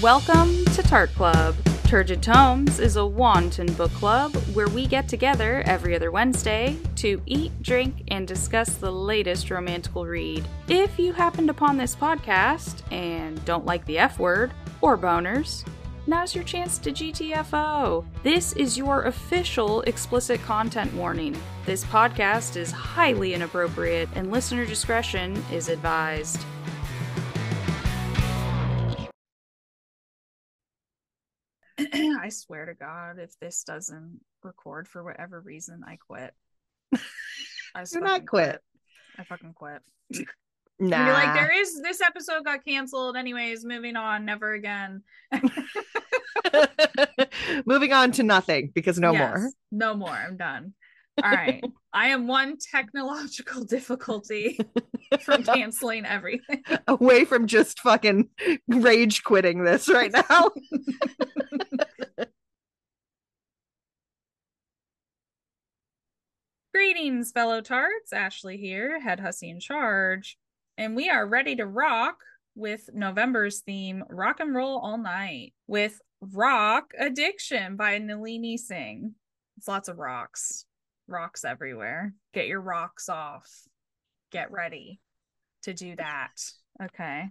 Welcome to Tart Club. Turgid Tomes is a wanton book club where we get together every other Wednesday to eat, drink, and discuss the latest romantical read. If you happened upon this podcast and don't like the F word or boners, now's your chance to GTFO. This is your official explicit content warning. This podcast is highly inappropriate and listener discretion is advised. I swear to God, if this doesn't record for whatever reason, I quit. Do not quit. I fucking quit. Nah. You're like, this episode got canceled anyways, moving on, never again. Moving on to nothing, because no Yes, more. No more. I'm done. All right. I am one technological difficulty from canceling everything. Away from just fucking rage quitting this right now. Greetings, fellow tarts. Ashley here, head hussy in charge. And we are ready to rock with November's theme, Rock and Roll All Night, with Rock Addiction by Nalini Singh. It's lots of rocks. Rocks everywhere. Get your rocks off. Get ready to do that. Okay.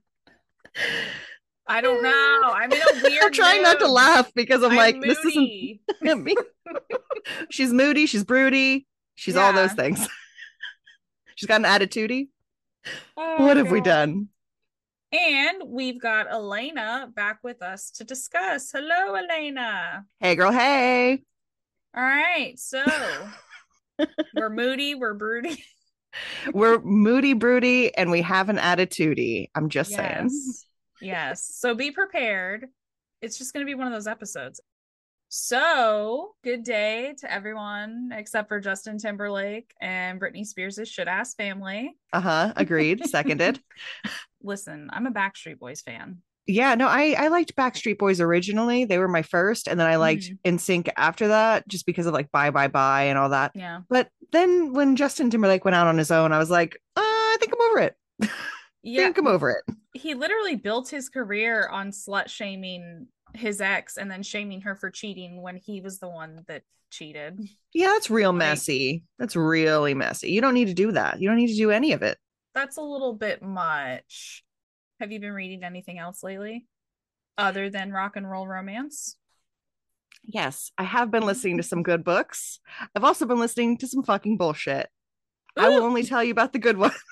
I don't know. I'm in a weird I'm trying not to laugh because I'm like, moody. This isn't me. She's moody. She's broody. She's all those things. She's got an attitude. What have we done? And we've got Elena back with us to discuss. Hello, Elena. Hey, girl. Hey. All right. So we're moody. We're broody. We're moody, broody, and we have an attitude. I'm just saying. Yes. So be prepared. It's just going to be one of those episodes. So, good day to everyone except for Justin Timberlake and Britney Spears' shit-ass family. Agreed. Seconded. Listen, I'm a Backstreet Boys fan. Yeah, no, I liked Backstreet Boys originally. They were my first, and then I liked NSYNC after that, just because of like Bye Bye Bye and all that. Yeah. But then when Justin Timberlake went out on his own, I was like, I think I'm over it. Yeah, I think I'm over it. He literally built his career on slut shaming his ex and then shaming her for cheating when he was the one that cheated. Yeah, that's real messy. That's really messy. You don't need to do that. You don't need to do any of it. That's a little bit much. Have you been reading anything else lately other than rock and roll romance? Yes, I have been listening to some good books. I've also been listening to some fucking bullshit. Ooh. I will only tell you about the good ones.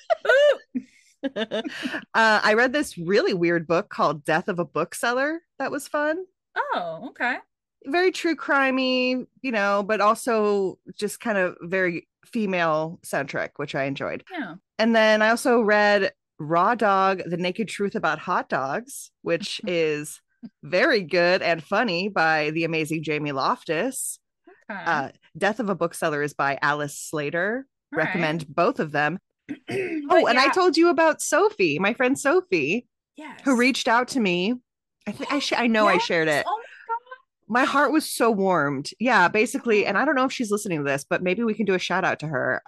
I read this really weird book called Death of a Bookseller. That was fun. Oh, okay. Very true crimey, but also just kind of very female centric, which I enjoyed. Yeah. And then I also read Raw Dog, The Naked Truth About Hot Dogs, which is very good and funny by the amazing Jamie Loftus. Okay. Death of a Bookseller is by Alice Slater. All Recommend both of them. And I told you about Sophie, my friend Sophie, who reached out to me. I know I shared it. Oh my God. My heart was so warmed. Yeah, basically. And I don't know if she's listening to this, but maybe we can do a shout out to her.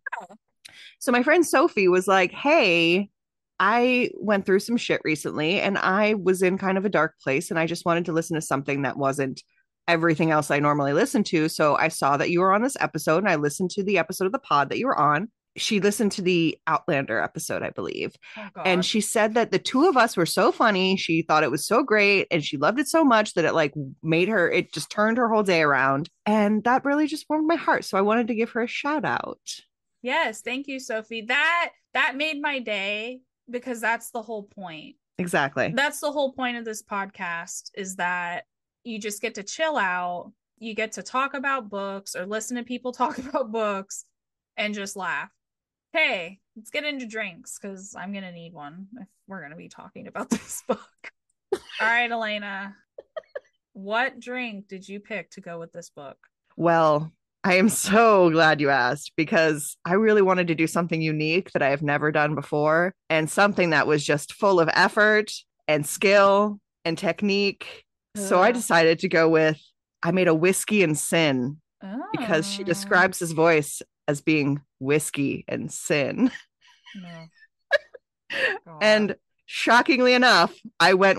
So my friend Sophie was like, hey, I went through some shit recently and I was in kind of a dark place and I just wanted to listen to something that wasn't everything else I normally listen to. So I saw that you were on this episode and I listened to the episode of the pod that you were on. She listened to the Outlander episode, I believe. And she said that the two of us were so funny. She thought it was so great and she loved it so much that it just turned her whole day around. And that really just warmed my heart. So I wanted to give her a shout out. Yes. Thank you, Sophie. That made my day because that's the whole point. Exactly. That's the whole point of this podcast is that you just get to chill out. You get to talk about books or listen to people talk about books and just laugh. Hey, let's get into drinks because I'm going to need one if we're going to be talking about this book. All right, Elena, what drink did you pick to go with this book? Well, I am so glad you asked because I really wanted to do something unique that I have never done before and something that was just full of effort and skill and technique. So I decided to go with, I made a whiskey and sin because she describes his voice as being whiskey and sin. No. And shockingly enough, I went with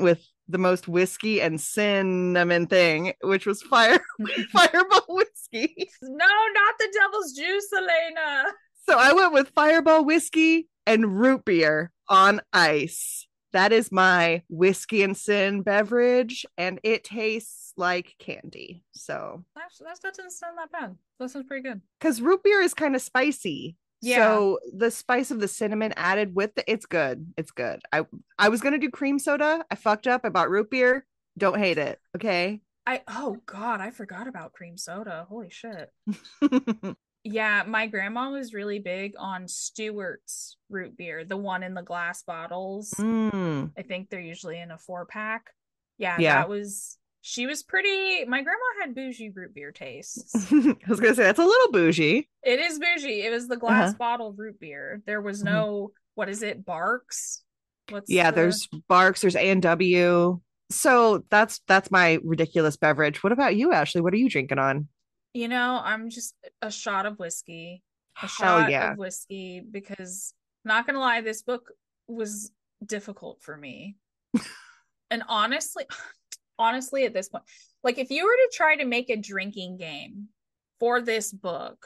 the most whiskey and cinnamon thing, which was Fireball whiskey. No, not the devil's juice, Elena. So I went with Fireball whiskey and root beer on ice. That is my whiskey and sin beverage, and it tastes like candy. So That doesn't sound that bad. That sounds pretty good. because root beer is kind of spicy. Yeah. So the spice of the cinnamon added with it's good. It's good. I was gonna do cream soda. I fucked up. I bought root beer. Don't hate it. Okay. Oh God, I forgot about cream soda. Holy shit. Yeah, my grandma was really big on Stewart's root beer, the one in the glass bottles. I think they're usually in a 4-pack. Yeah, Yeah. she was pretty, my grandma had bougie root beer tastes. I was gonna say that's a little bougie. It is bougie. It was the glass bottle root beer. There was no, what is it, Barks? There's Barks, there's A&W. So that's my ridiculous beverage. What about you, Ashley? What are you drinking on? I'm just a shot of whiskey. Of Whiskey because not gonna lie, this book was difficult for me. And honestly at this point, like if you were to try to make a drinking game for this book,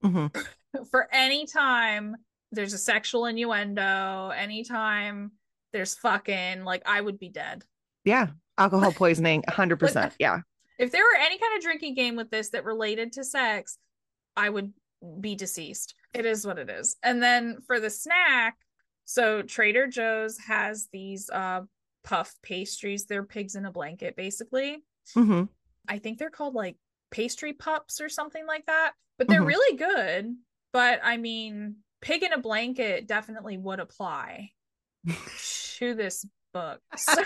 for any time there's a sexual innuendo, anytime there's fucking, like I would be dead. Yeah. Alcohol poisoning, 100%. Yeah. If there were any kind of drinking game with this that related to sex, I would be deceased. It is what it is. And then for the snack, so Trader Joe's has these puff pastries. They're pigs in a blanket, basically. I think they're called like pastry pups or something like that. But they're really good. But I mean, pig in a blanket definitely would apply to this book. So,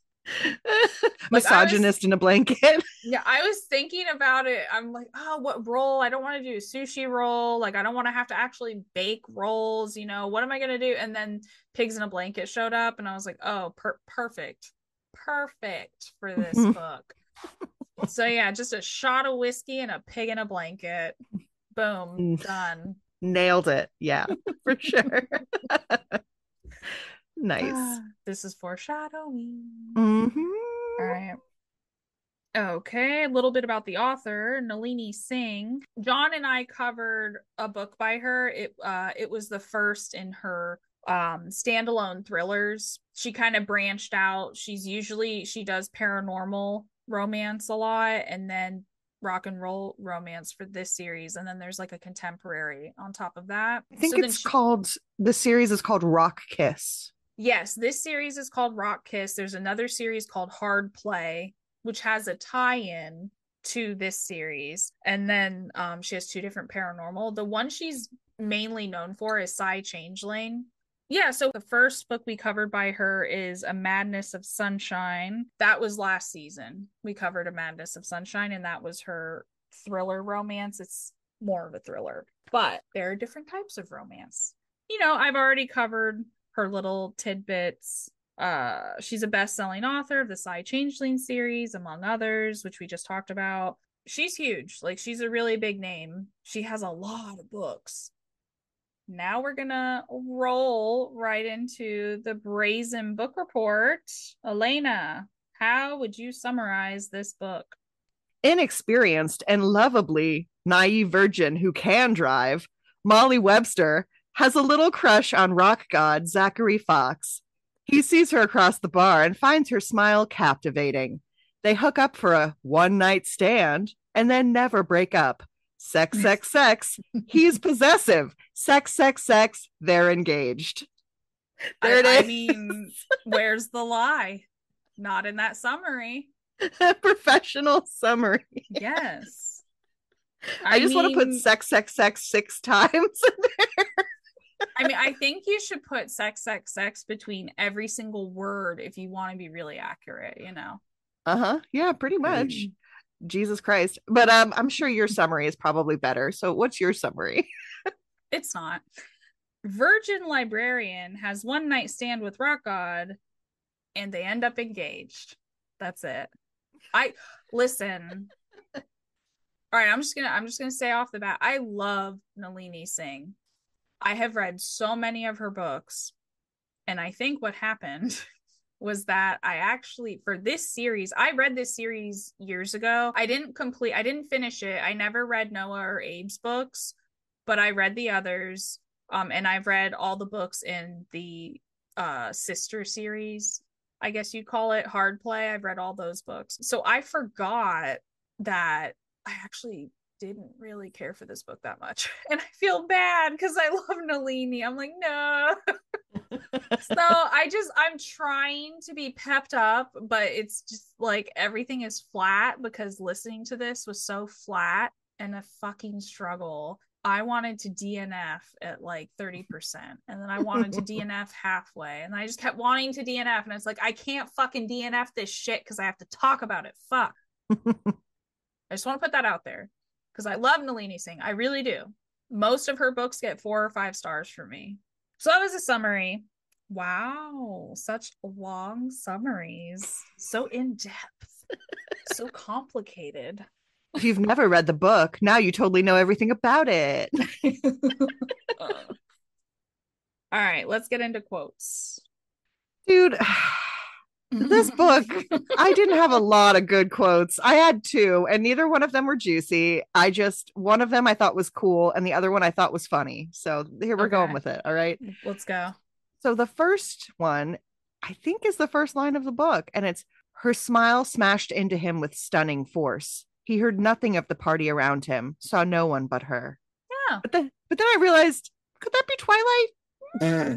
misogynist in a blanket. Yeah, I was thinking about it. I'm like, oh, what roll? I don't want to do a sushi roll. Like, I don't want to have to actually bake rolls. What am I gonna do? And then pigs in a blanket showed up, and I was like, oh, perfect for this book. So yeah, just a shot of whiskey and a pig in a blanket. Boom, done. Nailed it. Yeah, for sure. Nice. This is foreshadowing. All right. Okay, a little bit about the author, Nalini Singh. John and I covered a book by her. It was the first in her standalone thrillers. She kind of branched out. She does paranormal romance a lot, and then rock and roll romance for this series, and then there's like a contemporary on top of that. I think the series is called Rock Kiss. Yes, this series is called Rock Kiss. There's another series called Hard Play, which has a tie-in to this series. And then she has 2 different paranormal. The one she's mainly known for is Psy Changeling. Yeah, so the first book we covered by her is A Madness of Sunshine. That was last season. We covered A Madness of Sunshine, and that was her thriller romance. It's more of a thriller, but there are different types of romance. I've already covered her little tidbits. She's a best-selling author of the Psy Changeling series, among others, which we just talked about. She's huge. Like, she's a really big name. She has a lot of books. Now we're gonna roll right into the Brazen Book Report. Elena, how would you summarize this book? Inexperienced and lovably naive virgin who can drive, Molly Webster has a little crush on rock god Zachary Fox. He sees her across the bar and finds her smile captivating. They hook up for a one-night stand and then never break up. Sex, sex, sex. He's possessive. Sex, sex, sex. They're engaged. There it is. I mean, where's the lie? Not in that summary. Professional summary. Yes. I just want to put sex, sex, sex 6 times in there. I mean, I think you should put sex, sex, sex between every single word if you want to be really accurate, Yeah, pretty much. Jesus Christ. But I'm sure your summary is probably better. So what's your summary? It's not. Virgin librarian has one night stand with rock god and they end up engaged. That's it. Listen. All right, I'm just gonna say off the bat, I love Nalini Singh. I have read so many of her books, and I think what happened was that I actually, for this series, I read this series years ago. I didn't finish it. I never read Noah or Abe's books, but I read the others. And I've read all the books in the sister series, I guess you'd call it, Hard Play. I've read all those books. So I forgot that I actually didn't really care for this book that much. And I feel bad because I love Nalini. I'm like, no. So I'm trying to be pepped up, but it's just like everything is flat because listening to this was so flat and a fucking struggle. I wanted to DNF at like 30%, and then I wanted to DNF halfway, and I just kept wanting to DNF, and it's like, I can't fucking DNF this shit because I have to talk about it. Fuck. I just want to put that out there because I love Nalini Singh. I really do. Most of her books get 4 or 5 stars for me. So that was a summary. Wow, such long summaries. So in depth. So complicated. If you've never read the book, now you totally know everything about it. All right, let's get into quotes. Dude, this book, I didn't have a lot of good quotes. I had 2, and neither one of them were juicy. One of them I thought was cool, and the other one I thought was funny. So here we're going with it. All right. Let's go. So the first one, I think, is the first line of the book, and it's, her smile smashed into him with stunning force. He heard nothing of the party around him, saw no one but her. Yeah. But then I realized, could that be Twilight?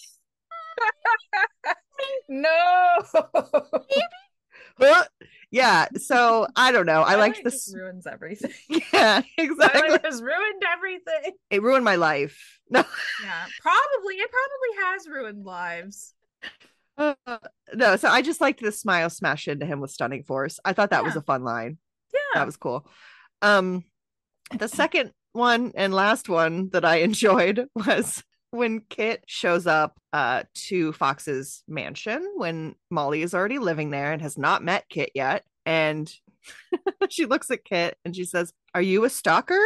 No. Yeah, so I don't know. I liked this. Just ruins everything. Yeah, exactly. Twilight has ruined everything. It ruined my life. No. Yeah, probably. It probably has ruined lives. No, so I just liked the smile smash into him with stunning force. I thought that was a fun line. Yeah, that was cool. The second one and last one that I enjoyed was when Kit shows up to Fox's mansion when Molly is already living there and has not met Kit yet. And she looks at Kit and she says, "Are you a stalker?"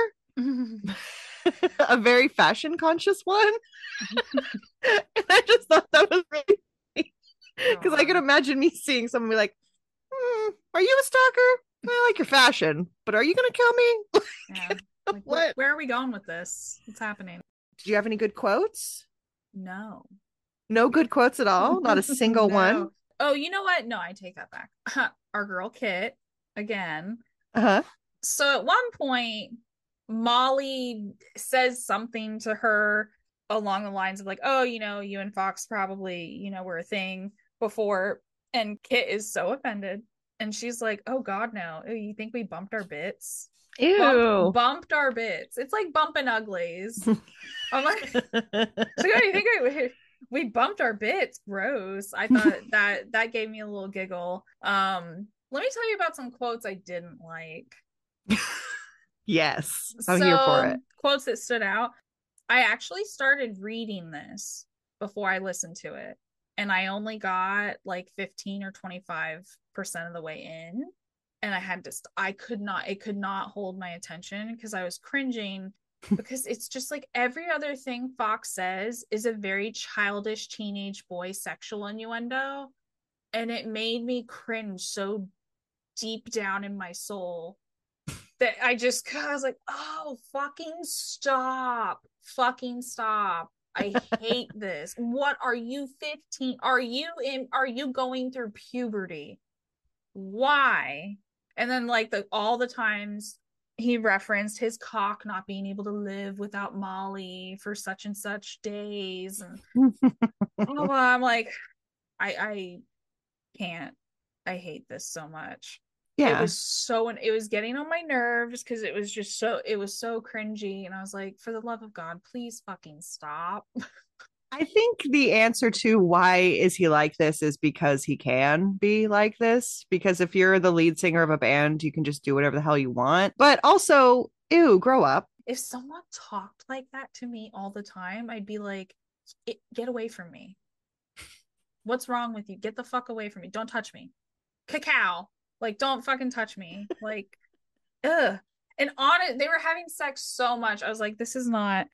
A very fashion conscious one. And I just thought that was really funny because I could imagine me seeing someone be like, "Are you a stalker? I like your fashion, but are you gonna kill me?" Yeah. Like, what? Where are we going with this? What's happening? Did you have any good quotes? No good quotes at all. Not a single one. Oh, you know what? No, I take that back. Our girl Kit again. So at one point Molly says something to her along the lines of like, "Oh, you and Fox probably were a thing before," and Kit is so offended. And she's like, "Oh God, no. You think we bumped our bits?" Ew. Bumped our bits. It's like bumping uglies. I'm like, so you think we bumped our bits? Gross. I thought that gave me a little giggle. Let me tell you about some quotes I didn't like. Yes, I'm here for it. Quotes that stood out. I actually started reading this before I listened to it, and I only got like 15 or 25% of the way in, and it could not hold my attention because I was cringing because it's just like every other thing Fox says is a very childish teenage boy sexual innuendo, and it made me cringe so deep down in my soul that I was like, "Oh, fucking stop. I hate this. What are you, 15? Are you going through puberty? Why?" And then like all the times he referenced his cock not being able to live without Molly for such and such days. And I'm like, I can't. I hate this so much. Yeah. It was getting on my nerves because it was so cringy. And I was like, for the love of God, please fucking stop. I think the answer to why is he like this is because he can be like this. Because if you're the lead singer of a band, you can just do whatever the hell you want. But also, ew, grow up. If someone talked like that to me all the time, I'd be like, get away from me. What's wrong with you? Get the fuck away from me. Don't touch me. Cacao. Like, don't fucking touch me. Like, ugh. And on it, they were having sex so much. I was like, this is not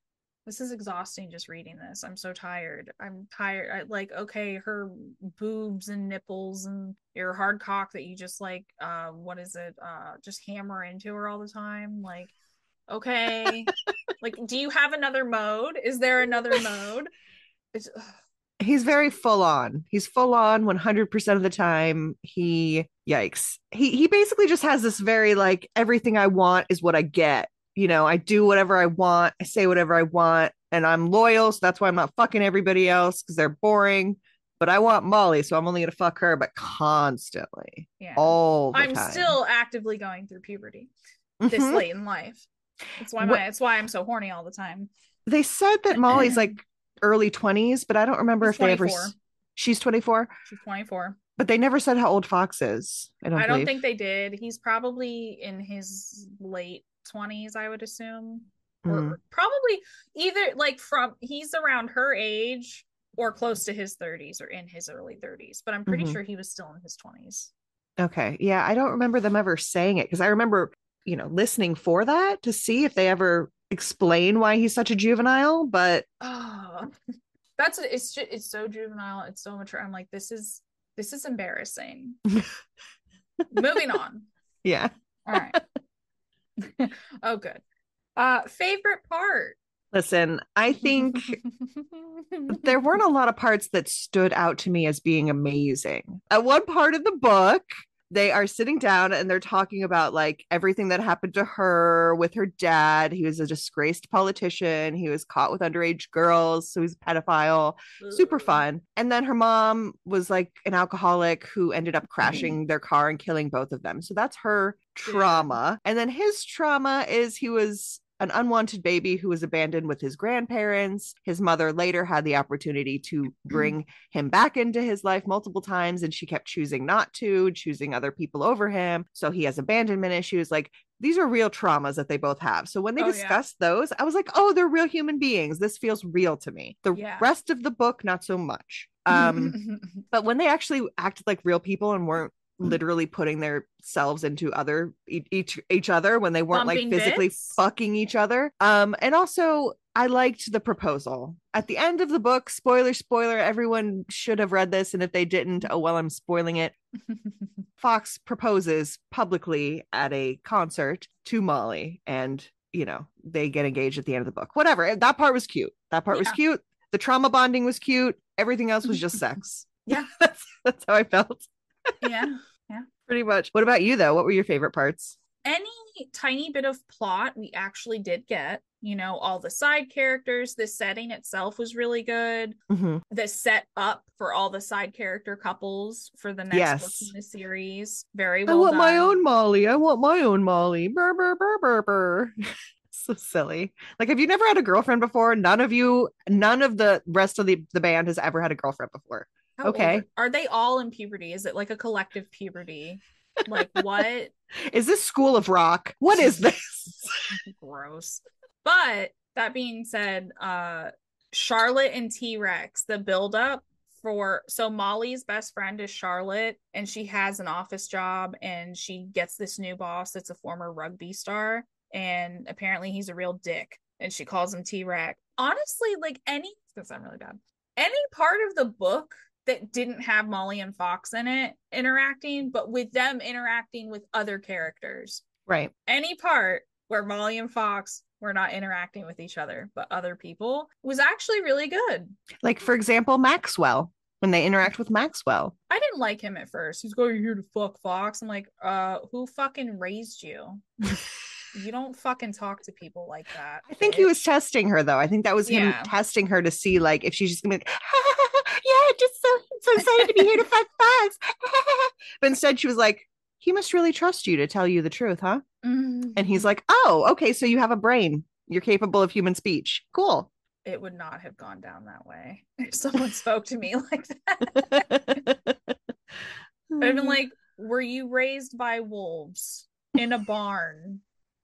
this is exhausting just reading this. I'm so tired. I'm tired. Like, okay, her boobs and nipples and your hard cock that you just like, what is it? Just hammer into her all the time. Like, okay. Like, do you have another mode? Is there another mode? It's, He's very full on. He's full on 100% of the time. Yikes. He basically just has this very like everything I want is what I get. I do whatever I want, I say whatever I want, and I'm loyal, so that's why I'm not fucking everybody else because they're boring. But I want Molly, so I'm only gonna fuck her, but constantly, yeah. all the I'm time. still actively going through puberty this Mhm. late in life. That's why I'm so horny all the time. They said that Molly's like early 20s, but I don't remember She's if they ever. 24. She's 24, She's 24. but they never said how old Fox is. I don't believe. Think they did. He's probably in his late 20s, I would assume. Or probably either like he's around her age or close to his 30s or in his early 30s, but I'm pretty sure he was still in his 20s. Okay. Yeah, I don't remember them ever saying it because I remember, listening for that to see if they ever explain why he's such a juvenile, but Oh, it's so juvenile, it's so mature. I'm like, this is embarrassing. Moving on. Yeah. All right. Oh, good. Favorite part? Listen, I think there weren't a lot of parts that stood out to me as being amazing. At one part of the book, they are sitting down and they're talking about like everything that happened to her with her dad. He was a disgraced politician. He was caught with underage girls, so he's a pedophile. Super fun. And then her mom was like an alcoholic who ended up crashing their car and killing both of them. So that's her trauma. And then his trauma is he was an unwanted baby who was abandoned with his grandparents. His mother later had the opportunity to bring him back into his life multiple times, and she kept choosing not to, choosing other people over him. So he has abandonment issues. Like, these are real traumas that they both have. So when they discussed those, I was like, oh, they're real human beings. This feels real to me. The rest of the book, not so much. But when they actually acted like real people and weren't literally putting themselves into each other when they weren't Bumping like physically fucking each other. And also I liked the proposal at the end of the book. Spoiler, everyone should have read this, and if they didn't, oh well, I'm spoiling it. Fox proposes publicly at a concert to Molly, and they get engaged at the end of the book. Whatever, that part was cute. Was cute. The trauma bonding was cute. Everything else was just sex. Yeah. That's how I felt. Yeah. Pretty much. What about you though? What were your favorite parts? Any tiny bit of plot we actually did get. All the side characters, the setting itself was really good. The set up for all the side character couples for the next book in the series, very well done. My own Molly. I want my own Molly. Burr, burr, burr, burr, burr. So silly. Like, have you never had a girlfriend before? None of the rest of the band has ever had a girlfriend before. Okay. Are they all in puberty? Is it like a collective puberty? Like, what is this School of Rock? What is this? Gross. But that being said, Charlotte and T-Rex, the buildup so Molly's best friend is Charlotte, and she has an office job, and she gets this new boss that's a former rugby star, and apparently he's a real dick, and she calls him T-Rex. Honestly, like, it's gonna sound really bad. Any part of the book that didn't have Molly and Fox in it interacting, but with them interacting with other characters. Right. Any part where Molly and Fox were not interacting with each other, but other people, was actually really good. Like, for example, Maxwell, when they interact with Maxwell. I didn't like him at first. He's going, "You're here to fuck Fox." I'm like, who fucking raised you? You don't fucking talk to people like that. I think he was testing her, though. I think that was him testing her to see, like, if she's just gonna be like, yeah, just so excited to be here to fuck Fox. But instead she was like, he must really trust you to tell you the truth, huh? And he's like, oh, okay, so you have a brain. You're capable of human speech. Cool. It would not have gone down that way if someone spoke to me like that. I'd been like, were you raised by wolves in a barn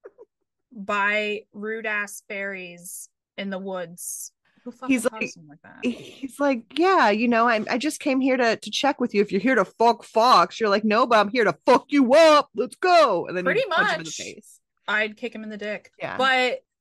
by rude ass fairies in the woods? He's like, yeah, I just came here to check with you. If you're here to fuck Fox, you're like, no, but I'm here to fuck you up. Let's go. And then pretty you punch much him in the face. I'd kick him in the dick. Yeah. But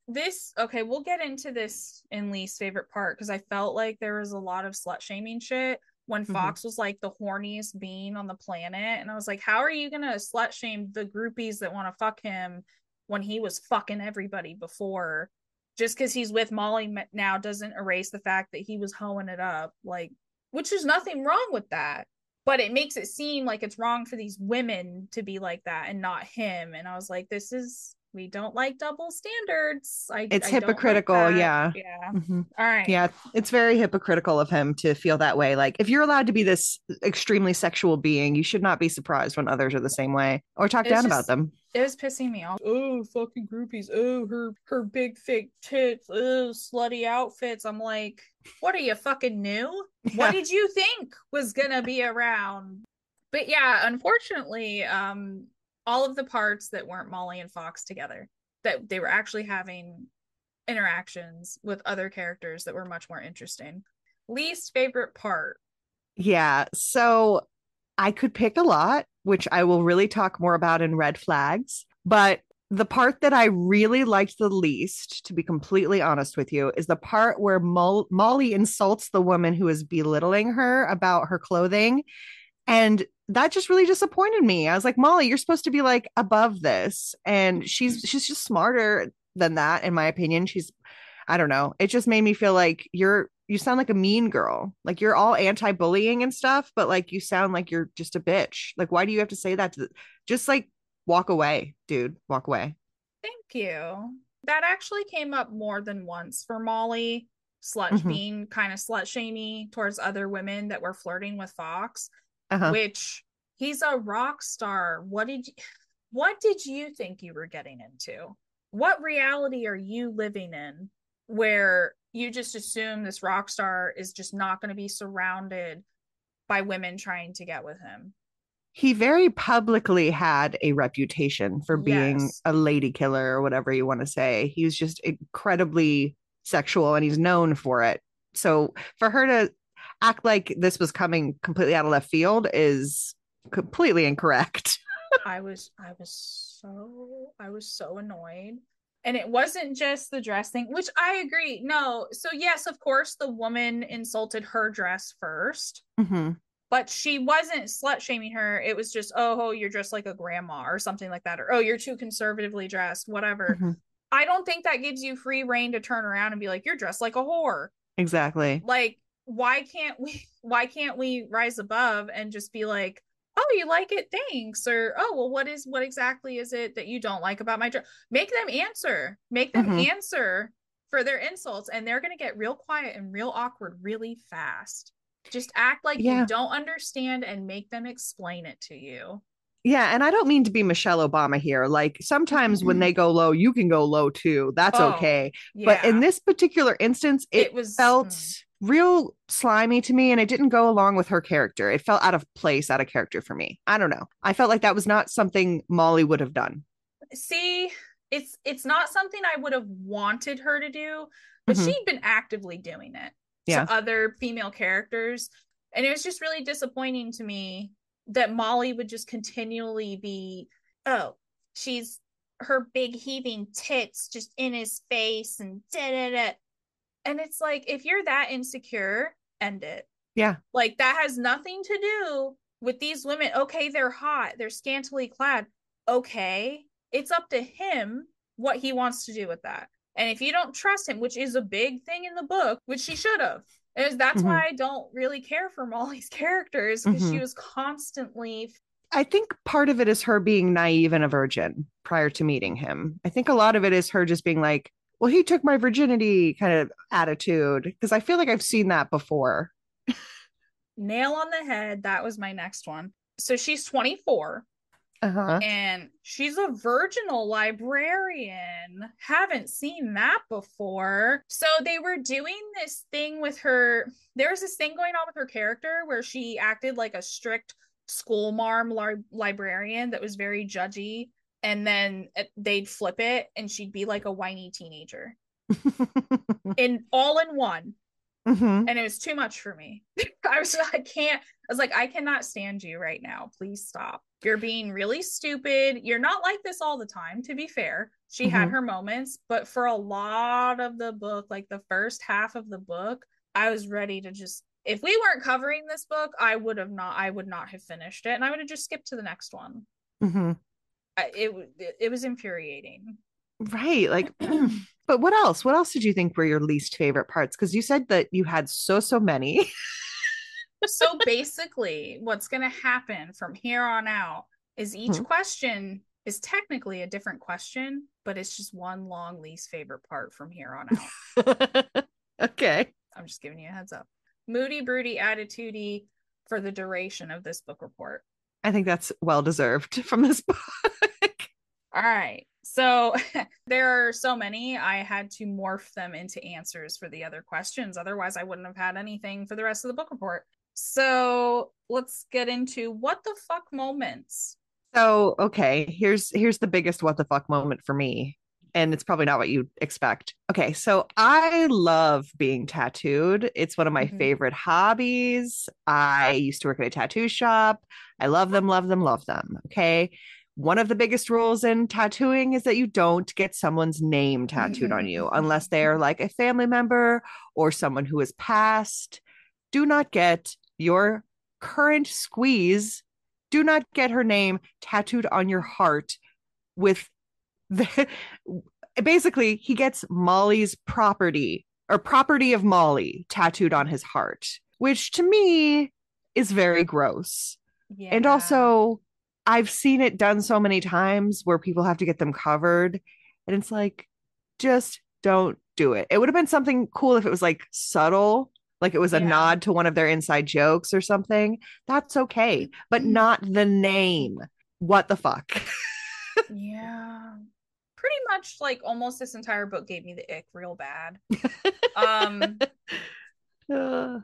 this, okay, we'll get into this in least favorite part because I felt like there was a lot of slut shaming shit when Mhm. Fox was like the horniest being on the planet. And I was like, how are you gonna slut shame the groupies that want to fuck him when he was fucking everybody before? Just because he's with Molly now doesn't erase the fact that he was hoeing it up. Like, which there's nothing wrong with that. But it makes it seem like it's wrong for these women to be like that and not him. And I was like, this is, we don't like double standards. It's I don't like hypocritical. that. Yeah. Yeah. Hmm. All right. Yeah. It's very hypocritical of him to feel that way. Like, if you're allowed to be this extremely sexual being, you should not be surprised when others are the same way or talk It's down about just, them. it was pissing me off. Oh, fucking groupies. Oh, her big fake tits. Oh, slutty outfits. I'm like, what are you fucking new? What Yeah. did you think was gonna be around? But yeah, unfortunately, all of the parts that weren't Molly and Fox together, that they were actually having interactions with other characters that were much more interesting. Least favorite part. Yeah. So I could pick a lot, which I will really talk more about in red flags. But the part that I really liked the least, to be completely honest with you, is the part where Molly insults the woman who is belittling her about her clothing. And that just really disappointed me. I was like, Molly, you're supposed to be like above this. And she's just smarter than that, in my opinion. She's, I don't know. It just made me feel like you sound like a mean girl. Like, you're all anti-bullying and stuff, but like you sound like you're just a bitch. Like, why do you have to say that just like walk away, dude. Walk away. Thank you. That actually came up more than once for Molly, slut Hmm. being kind of slut shamey towards other women that were flirting with Fox, Uh-huh. which he's a rock star. What did you think you were getting into? What reality are you living in where you just assume this rock star is just not going to be surrounded by women trying to get with him? He very publicly had a reputation for being Yes. a lady killer or whatever you want to say. He's just incredibly sexual and he's known for it. So for her to act like this was coming completely out of left field is completely incorrect. I was so annoyed. And it wasn't just the dress thing, which I agree. No. So yes, of course the woman insulted her dress first, Hmm. but she wasn't slut shaming her. It was just, oh, you're dressed like a grandma or something like that, or oh, you're too conservatively dressed, whatever. Hmm. I don't think that gives you free reign to turn around and be like, you're dressed like a whore. Exactly. Like, why can't we rise above and just be like, oh, you like it, thanks, or oh, well, what exactly is it that you don't like about my dress? Make them Hmm. answer for their insults, and they're going to get real quiet and real awkward really fast. Just act like you Yeah. don't understand and make them explain it to you. Yeah, and I don't mean to be Michelle Obama here. Like, sometimes when they go low, you can go low too. That's Oh, okay. But in yeah. this particular instance, it It was felt real slimy to me and it didn't go along with her character. It felt out of place, out of character for me. I don't know. I felt like that was not something Molly would have done. see, it's not something I would have wanted her to do, but Hmm. she'd been actively doing it Yeah. to other female characters. And it was just really disappointing to me that Molly would just continually be, oh, she's her big heaving tits just in his face and da da da. And it's like, if you're that insecure, end it. Yeah. Like, that has nothing to do with these women. Okay, they're hot, they're scantily clad. Okay, it's up to him what he wants to do with that. And if you don't trust him, which is a big thing in the book, which she should have, is that's Hmm. why I don't really care for Molly's characters because Hmm. she was constantly. I think part of it is her being naive and a virgin prior to meeting him. I think a lot of it is her just being like, well, he took my virginity kind of attitude. Because I feel like I've seen that before. Nail on the head. That was my next one. So she's 24 Uh-huh. and she's a virginal librarian. Haven't seen that before. So they were doing this thing with her. There was this thing going on with her character where she acted like a strict school marm librarian that was very judgy. And then they'd flip it and she'd be like a whiny teenager in all in one. Hmm. And it was too much for me. I was like, I cannot stand you right now. Please stop. You're being really stupid. You're not like this all the time, to be fair. She had Mhm. her moments, but for a lot of the book, like the first half of the book, I was ready to just, if we weren't covering this book, I would not have finished it and I would have just skipped to the next one. Mhm. It was infuriating. Right. Like, but what else? What else did you think were your least favorite parts? Because you said that you had so many. So basically, what's going to happen from here on out is each question is technically a different question, but it's just one long least favorite part from here on out. Okay. I'm just giving you a heads up. Moody, broody, attitudey for the duration of this book report. I think that's well deserved from this book. All right. So there are so many, I had to morph them into answers for the other questions. Otherwise, I wouldn't have had anything for the rest of the book report. So let's get into what the fuck moments. So, okay, here's the biggest what the fuck moment for me. And it's probably not what you'd expect. Okay, so I love being tattooed. It's one of my Mhm. favorite hobbies. I used to work at a tattoo shop. I love them, love them, love them. Okay. One of the biggest rules in tattooing is that you don't get someone's name tattooed on you unless they are like a family member or someone who has passed. Do not get your current squeeze, do not get her name tattooed on your heart with the basically he gets Molly's property or property of Molly tattooed on his heart, which to me is very gross. And Yeah. also, I've seen it done so many times where people have to get them covered. And it's like, just don't do it. It would have been something cool if it was like subtle, like it was a Yeah. nod to one of their inside jokes or something. That's okay, but not the name. What the fuck? Yeah. Pretty much like almost this entire book gave me the ick real bad. Um Uh,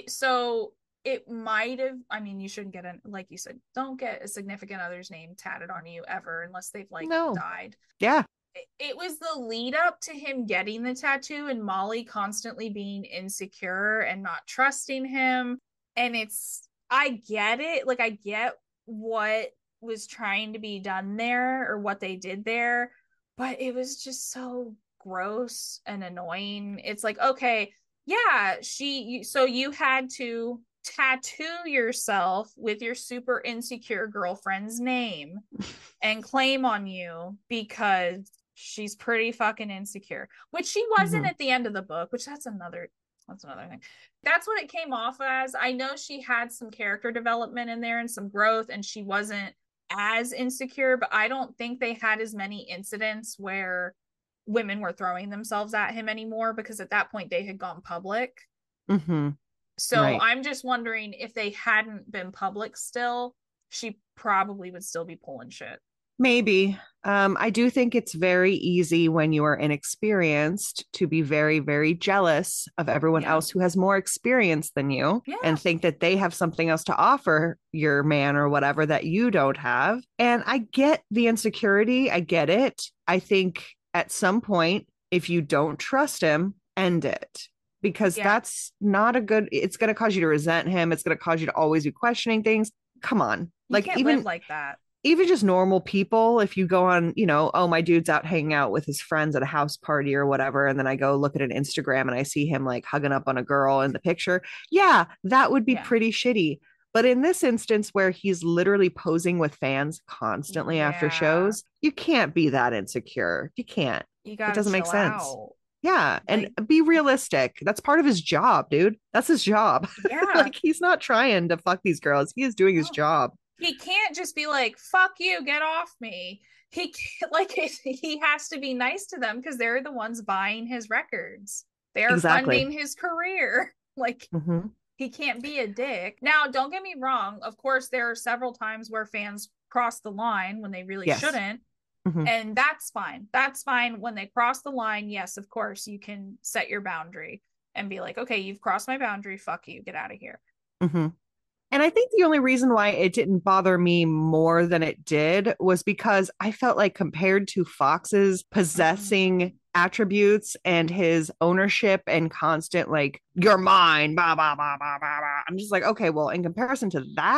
so it might have, I mean, you shouldn't get an, like you said, don't get a significant other's name tatted on you ever unless they've like no. died. Yeah. It was the lead up to him getting the tattoo and Molly constantly being insecure and not trusting him. And it's, I get it. Like, I get what was trying to be done there or what they did there, but it was just so gross and annoying. It's like, okay, yeah, so you had to tattoo yourself with your super insecure girlfriend's name and claim on you because she's pretty fucking insecure, which she wasn't Mhm. at the end of the book, which that's another thing. That's what it came off as. I know she had some character development in there and some growth and she wasn't as insecure, but I don't think they had as many incidents where women were throwing themselves at him anymore because at that point they had gone public. Mhm. So Right. I'm just wondering if they hadn't been public still, she probably would still be pulling shit. Maybe. I do think it's very easy when you are inexperienced to be very, very jealous of everyone Yeah. else who has more experience than you Yeah. and think that they have something else to offer your man or whatever that you don't have. And I get the insecurity. I get it. I think at some point, if you don't trust him, end it because Yeah. that's not a good, it's going to cause you to resent him. It's going to cause you to always be questioning things. Come on. You Like, can't live like that. even just normal people, if you go on, oh, my dude's out hanging out with his friends at a house party or whatever, and then I go look at an Instagram and I see him like hugging up on a girl in the picture, yeah, that would be Yeah. pretty shitty. But in this instance, where he's literally posing with fans constantly after Yeah. shows, you can't be that insecure. You can't. You It gotta doesn't make chill sense. out. Yeah. And Like, be realistic. That's part of his job, dude. That's his job. yeah. Like, he's not trying to fuck these girls, he is doing his No. job. He can't just be like, fuck you, get off me. He can't, like he has to be nice to them because they're the ones buying his records. They are Exactly. funding his career. Like Hmm. he can't be a dick. Now, don't get me wrong. Of course, there are several times where fans cross the line when they really Yes. shouldn't. Hmm. And that's fine. That's fine. When they cross the line, yes, of course, you can set your boundary and be like, okay, you've crossed my boundary. Fuck you. Get out of here. Hmm. And I think the only reason why it didn't bother me more than it did was because I felt like compared to Fox's Mm-hmm. possessing attributes and his ownership and constant like you're mine, blah blah blah blah blah blah. I'm just like, okay, well, in comparison to that,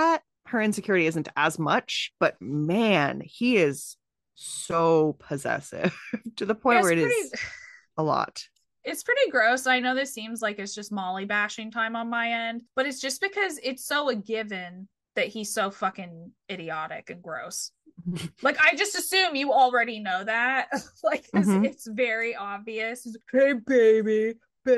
her insecurity isn't as much, but man, he is so possessive to the point Yeah, where it's it pretty is a lot. it's pretty gross. I know this seems like it's just Molly bashing time on my end, but it's just because it's so a given that he's so fucking idiotic and gross. Like, I just assume you already know that. Like, Mhm. it's very obvious. He's like, hey, baby,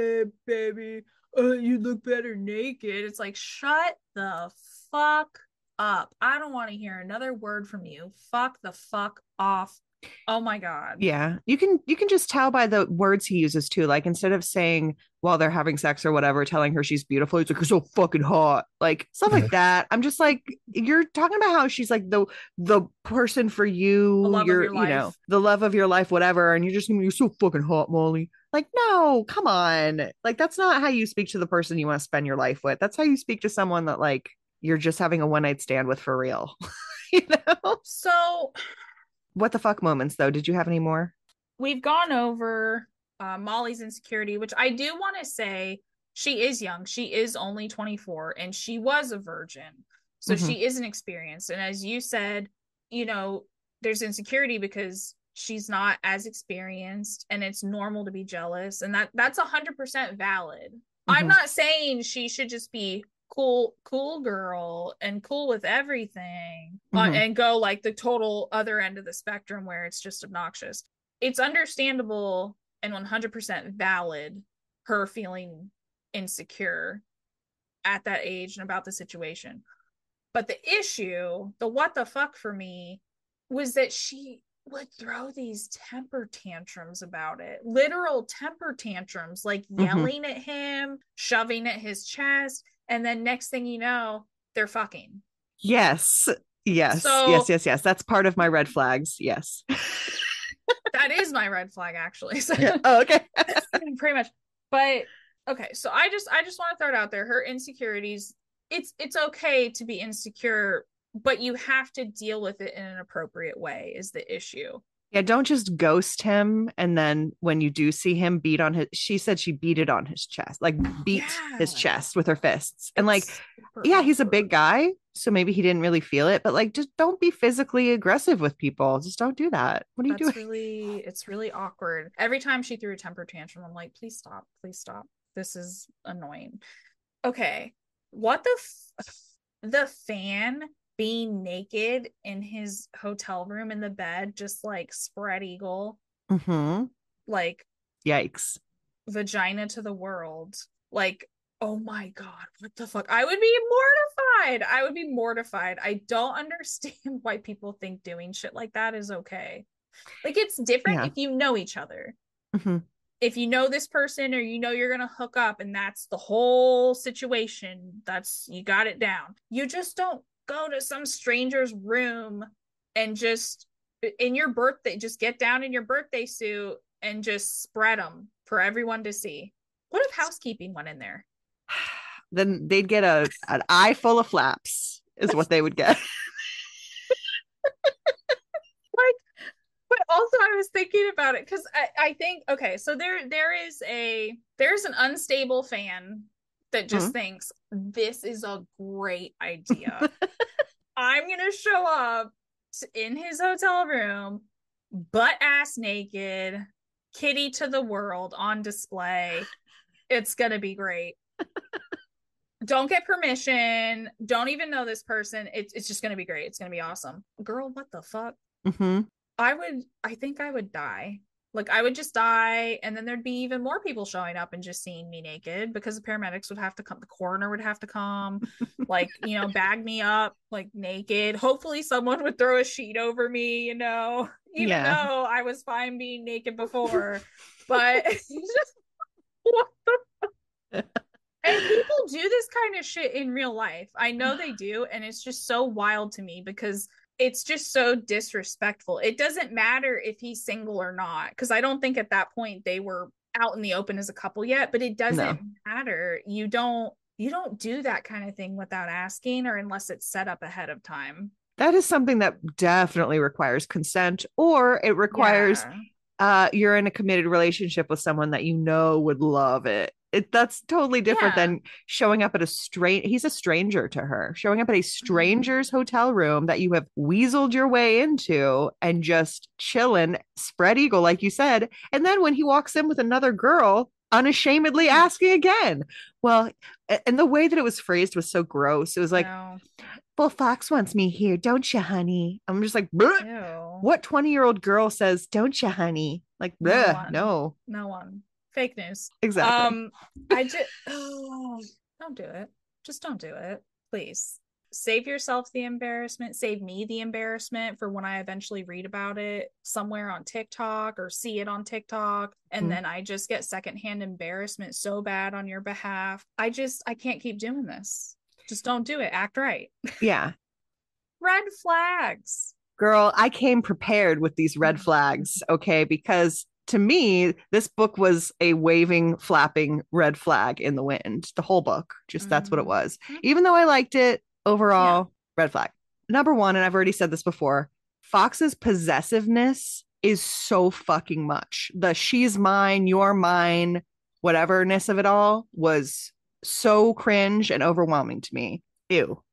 baby, you look better naked. It's like, shut the fuck up. I don't want to hear another word from you. Fuck the fuck off. Oh my God. Yeah, you can just tell by the words he uses too. Like instead of saying while they're having sex or whatever, telling her she's beautiful, he's like, "You're so fucking hot," like stuff like that. I'm just like, you're talking about how she's like the person for The you, love of you're your life. the love of your life, whatever, and you're just gonna be, "You're so fucking hot, Molly." Like, no, come on, like that's not how you speak to the person you want to spend your life with. That's how you speak to someone that like you're just having a one night stand with for real. you know? So What the fuck moments though? Did you have any more? we've gone over Molly's insecurity, which I do want to say she is young. She is only 24 and she was a virgin. So Mhm. she isn't experienced. And as you said, you know, there's insecurity because she's not as experienced and it's normal to be jealous. And that's 100% valid. I'm Mhm. not saying she should just be cool girl and cool with everything Mhm. and go like the total other end of the spectrum where it's just obnoxious. It's understandable and 100% valid her feeling insecure at that age and about the situation. But the issue, the what the fuck for me, was that she would throw these temper tantrums about it. Literal temper tantrums, like Mhm. yelling at him, shoving at his chest, and then next thing you know, they're fucking. Yes. Yes. Yes. So Yes. Yes. That's part of my red flags. Yes. that is my red flag actually. So Yeah. Oh, okay. pretty much. But okay, so I just want to throw it out there. Her insecurities, it's okay to be insecure, but you have to deal with it in an appropriate way is the issue. Yeah. Don't just ghost him. And then when you do see him beat on his, she said she beat it on his chest, like beat his Yeah. chest with her fists. And like, It's super yeah, he's a big awkward. guy. So maybe he didn't really feel it, but like, just don't be physically aggressive with people. Just don't do that. What are you doing? It's really awkward. Every time she threw a temper tantrum, I'm like, please stop, please stop. This is annoying. Okay. What the fan being naked in his hotel room in the bed, just like spread eagle, Mm-hmm. like Yikes. vagina to the world. Like, oh my God, what the fuck? I would be mortified. I would be mortified. I don't understand why people think doing shit like that is okay. Like, it's different Yeah. if you know each other. Mm-hmm. If you know this person or you know you're going to hook up and that's the whole situation, that's you got it down. You just don't go to some stranger's room and just in your birthday, just get down in your birthday suit and just spread them for everyone to see. What if housekeeping went in there? Then they'd get an eye full of flaps, is what they would get. Like, but also I was thinking about it because I think okay, so there's an unstable fan that just Mhm. thinks this is a great idea. I'm gonna show up in his hotel room, butt ass naked, kitty to the world on display. It's gonna be great. Don't get permission. Don't even know this person. It's just gonna be great. It's gonna be awesome. Girl, what the fuck? Mhm. I think I would die. Like I would just die, and then there'd be even more people showing up and just seeing me naked because the paramedics would have to come, the coroner would have to come, like, bag me up like naked. Hopefully someone would throw a sheet over me, even Yeah. though I was fine being naked before. But it's just what the and people do this kind of shit in real life. I know they do, and it's just so wild to me because it's just so disrespectful. It doesn't matter if he's single or not, because I don't think at that point they were out in the open as a couple yet, but it No. doesn't matter. You don't do that kind of thing without asking or unless it's set up ahead of time. That is something that definitely requires consent, or it requires Yeah. you're in a committed relationship with someone that you know would love it. That's totally different Yeah. than showing up at he's a stranger to her, showing up at a stranger's hotel room that you have weaseled your way into and just chilling, spread eagle, like you said. And then when he walks in with another girl, unashamedly asking again. Well, and the way that it was phrased was so gross. It was like, No. well, Fox wants me here, don't you, honey? I'm just like, bleh. Ew. What 20-year-old girl says, don't you, honey? Like, bleh, no. No one. Fake news. Exactly. I just don't do it. Just don't do it. Please. Save yourself the embarrassment. Save me the embarrassment for when I eventually read about it somewhere on TikTok or see it on TikTok. And then I just get secondhand embarrassment so bad on your behalf. I can't keep doing this. Just don't do it. Act right. Yeah. Red flags. Girl, I came prepared with these red flags, okay? Because to me, this book was a waving, flapping red flag in the wind. The whole book, just that's what it was. Even though I liked it, overall, red flag. Number one, and I've already said this before, Fox's possessiveness is so fucking much. The she's mine, you're mine, whateverness of it all was so cringe and overwhelming to me. Ew.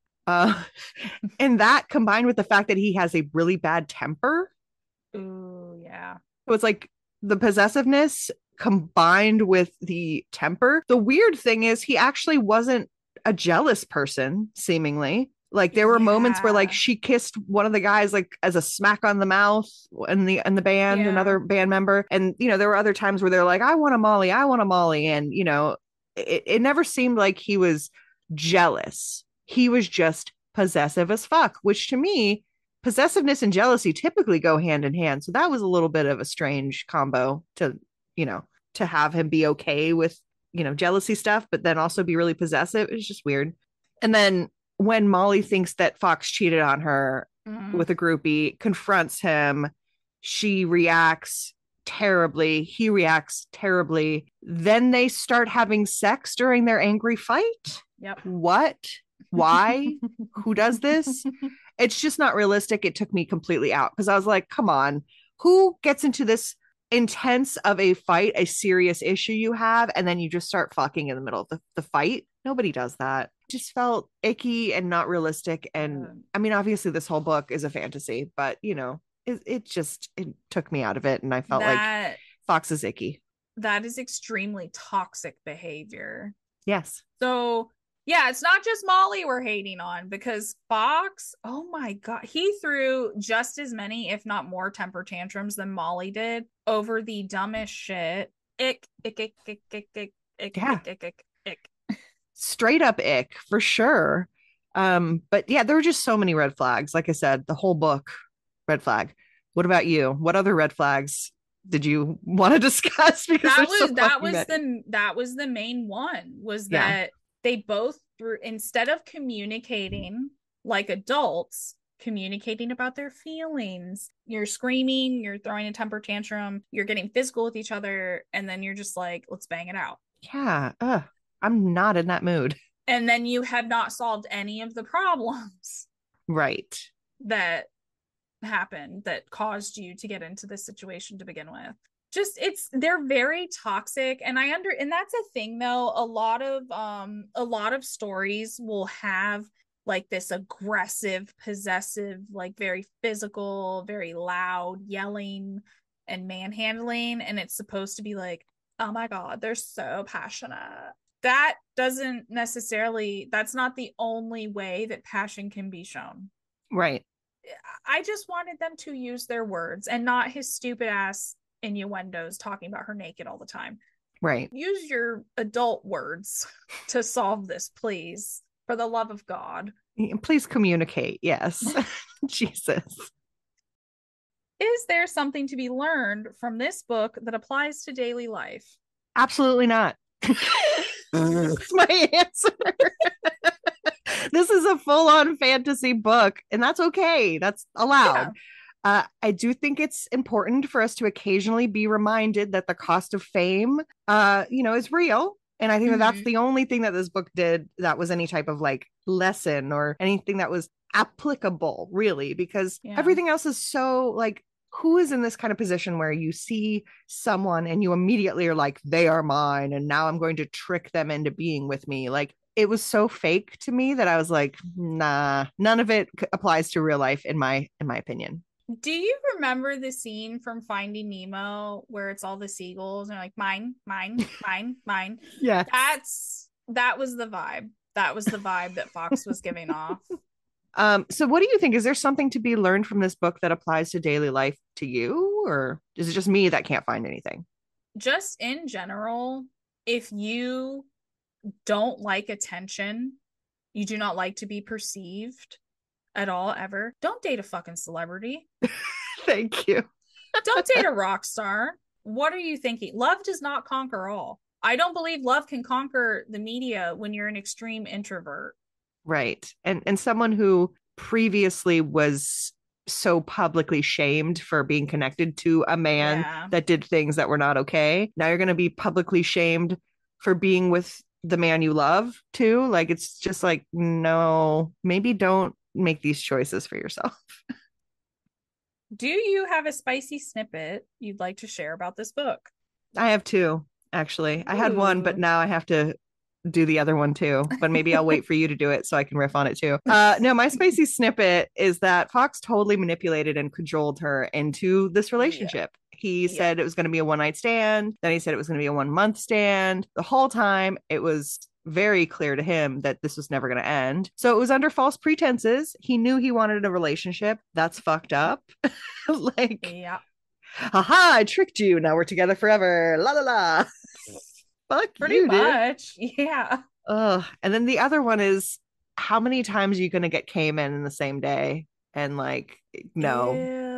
And that combined with the fact that he has a really bad temper. Ooh, yeah. So it's like the possessiveness combined with the temper. The weird thing is he actually wasn't a jealous person, seemingly. Like there were moments where like she kissed one of the guys like as a smack on the mouth in the band, another band member. And you know, there were other times where they're like, I want a Molly. And you know, it never seemed like he was jealous. He was just possessive as fuck, which to me, possessiveness and jealousy typically go hand in hand. So that was a little bit of a strange combo to, you know, to have him be okay with, you know, jealousy stuff, but then also be really possessive. It's just weird. And then when Molly thinks that Fox cheated on her with a groupie, confronts him, she reacts terribly. He reacts terribly. Then they start having sex during their angry fight. Yep. What? Why? Who does this? It's just not realistic. It took me completely out because I was like, come on, who gets into this intense of a fight, a serious issue you have, and then you just start fucking in the middle of the fight? Nobody does that. It just felt icky and not realistic. And I mean, obviously this whole book is a fantasy, but you know, it took me out of it. And I felt like Fox is icky. That is extremely toxic behavior. Yes. So yeah, it's not just Molly we're hating on because Fox, oh my God, he threw just as many, if not more, temper tantrums than Molly did over the dumbest shit. Ick. Straight up ick for sure. But yeah, there were just so many red flags. Like I said, the whole book, red flag. What about you? What other red flags did you want to discuss? Because that was the main one was that they both instead of communicating like adults, communicating about their feelings, you're screaming, you're throwing a temper tantrum, you're getting physical with each other, and then you're just like, let's bang it out. Yeah. I'm not in that mood. And then you have not solved any of the problems. Right. That happened that caused you to get into this situation to begin with. Just they're very toxic, and and that's a thing though. A lot of stories will have like this aggressive, possessive, like very physical, very loud yelling and manhandling, and it's supposed to be like, oh my God, they're so passionate. That doesn't necessarily, that's not the only way that passion can be shown. Right. I just wanted them to use their words and not his stupid ass innuendos talking about her naked all the time. Right. Use your adult words to solve this, please. For the love of God. Please communicate. Yes. Jesus. Is there something to be learned from this book that applies to daily life? Absolutely not. That's my answer. This is a full-on fantasy book, and that's okay. That's allowed. I do think it's important for us to occasionally be reminded that the cost of fame, is real. And I think that that's the only thing that this book did that was any type of like lesson or anything that was applicable, really, because everything else is so like, who is in this kind of position where you see someone and you immediately are like, they are mine, and now I'm going to trick them into being with me? Like, it was so fake to me that I was like, nah, none of it applies to real life in my opinion. Do you remember the scene from Finding Nemo where it's all the seagulls and they're like mine, mine, mine, mine? Yeah. That was the vibe. That was the vibe that Fox was giving off. So what do you think? Is there something to be learned from this book that applies to daily life to you, or is it just me that can't find anything? Just in general, if you don't like attention, you do not like to be perceived at all ever, don't date a fucking celebrity. Thank you. Don't date a rock star. What are you thinking? Love does not conquer all. I don't believe love can conquer the media when you're an extreme introvert. Right. And someone who previously was so publicly shamed for being connected to a man that did things that were not okay. Now you're going to be publicly shamed for being with the man you love too. Like, it's just like, no, maybe don't make these choices for yourself. Do you have a spicy snippet you'd like to share about this book? I have two, actually. I had one, but now I have to do the other one too. But maybe I'll wait for you to do it so I can riff on it too. No, my spicy snippet is that Fox totally manipulated and cajoled her into this relationship. He said it was going to be a one night stand. Then he said it was going to be a 1 month stand. The whole time it was very clear to him that this was never going to end. So it was under false pretenses. He knew he wanted a relationship. That's fucked up. Like, haha, I tricked you. Now we're together forever. La la la. Fuck pretty you, much. Dude. Yeah. And then the other one is, how many times are you going to get Cayman in the same day? And like, no.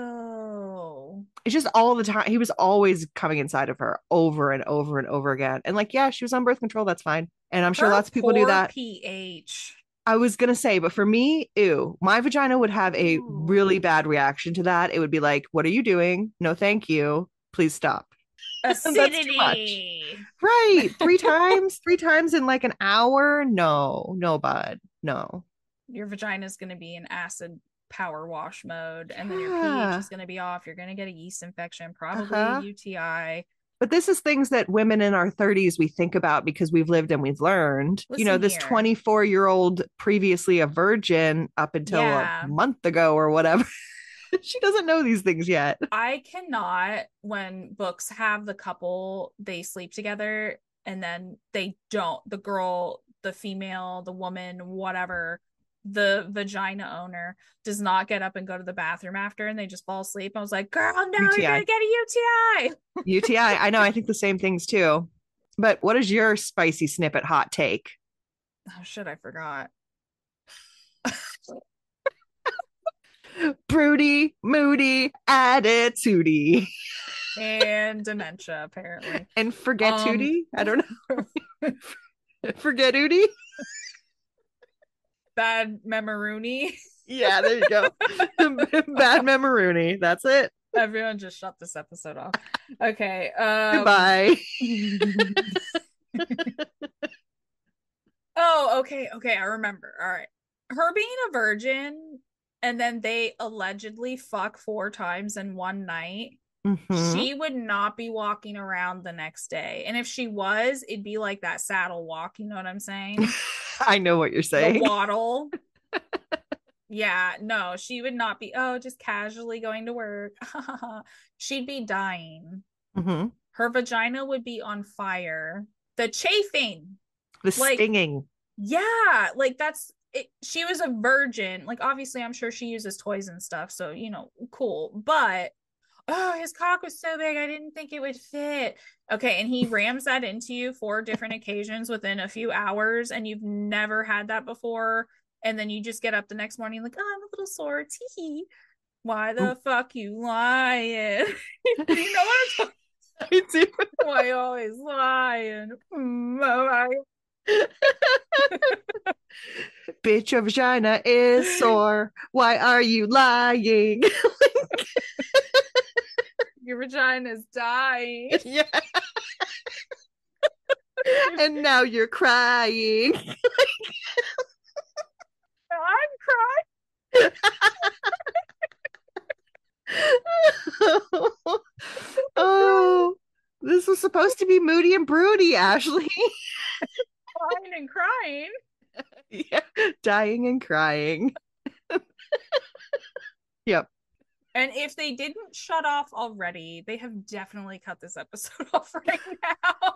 Ew. It's just all the time. He was always coming inside of her over and over and over again. And like, yeah, she was on birth control. That's fine. And I'm sure lots of people do that. pH. I was going to say, but for me, ew, my vagina would have a really bad reaction to that. It would be like, what are you doing? No, thank you. Please stop. Acidity. Right. Three times in like an hour. No, bud. No. Your vagina is going to be in acid power wash mode, and then your pH is going to be off. You're going to get a yeast infection, probably a UTI. But this is things that women in our 30s we think about because we've lived and we've learned. Listen, this 24-year-old previously a virgin up until a month ago or whatever. She doesn't know these things yet. I cannot, when books have the couple, they sleep together and then they don't, the girl, the female, the woman, whatever, the vagina owner does not get up and go to the bathroom after, and they just fall asleep. I was like, girl, no, UTI. You're gonna get a UTI. UTI. I know. I think the same things too. But what is your spicy snippet hot take? Oh shit, I forgot. Broody, moody, attitude-y. And dementia, apparently. And forget-tooty? I don't know. Forget-ooty? Bad memory. Yeah, there you go. Bad memory. That's it. Everyone just shut this episode off. Okay. Goodbye. Oh, okay. I remember. All right. Her being a virgin and then they allegedly fuck 4 times in one night. Mm-hmm. She would not be walking around the next day. And if she was, it'd be like that saddle walk. You know what I'm saying? I know what you're saying. The waddle. Yeah, no, she would not be, just casually going to work. She'd be dying. Mm-hmm. Her vagina would be on fire. The chafing. The stinging. Yeah, like that's it. She was a virgin. Like, obviously, I'm sure she uses toys and stuff. So, cool. But, his cock was so big, I didn't think it would fit. Okay, and he rams that into you 4 different occasions within a few hours, and you've never had that before. And then you just get up the next morning like, I'm a little sore. Tee. Why the fuck you lying? You know what I'm talking about? I do. Why you always lying? Bitch, your vagina is sore. Why are you lying? Your vagina's dying. Yeah. And now you're crying. I'm crying. This was supposed to be moody and broody, Ashley. Crying and crying. Yeah, dying and crying. Yep. And if they didn't shut off already, they have definitely cut this episode off right now.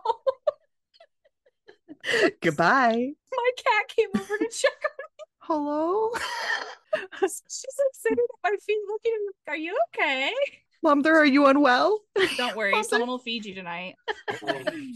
Goodbye. My cat came over to check on Hello? me. She's like sitting at my feet looking at me. Are you okay? Mother, are you unwell? Don't worry, someone will feed you tonight. Oh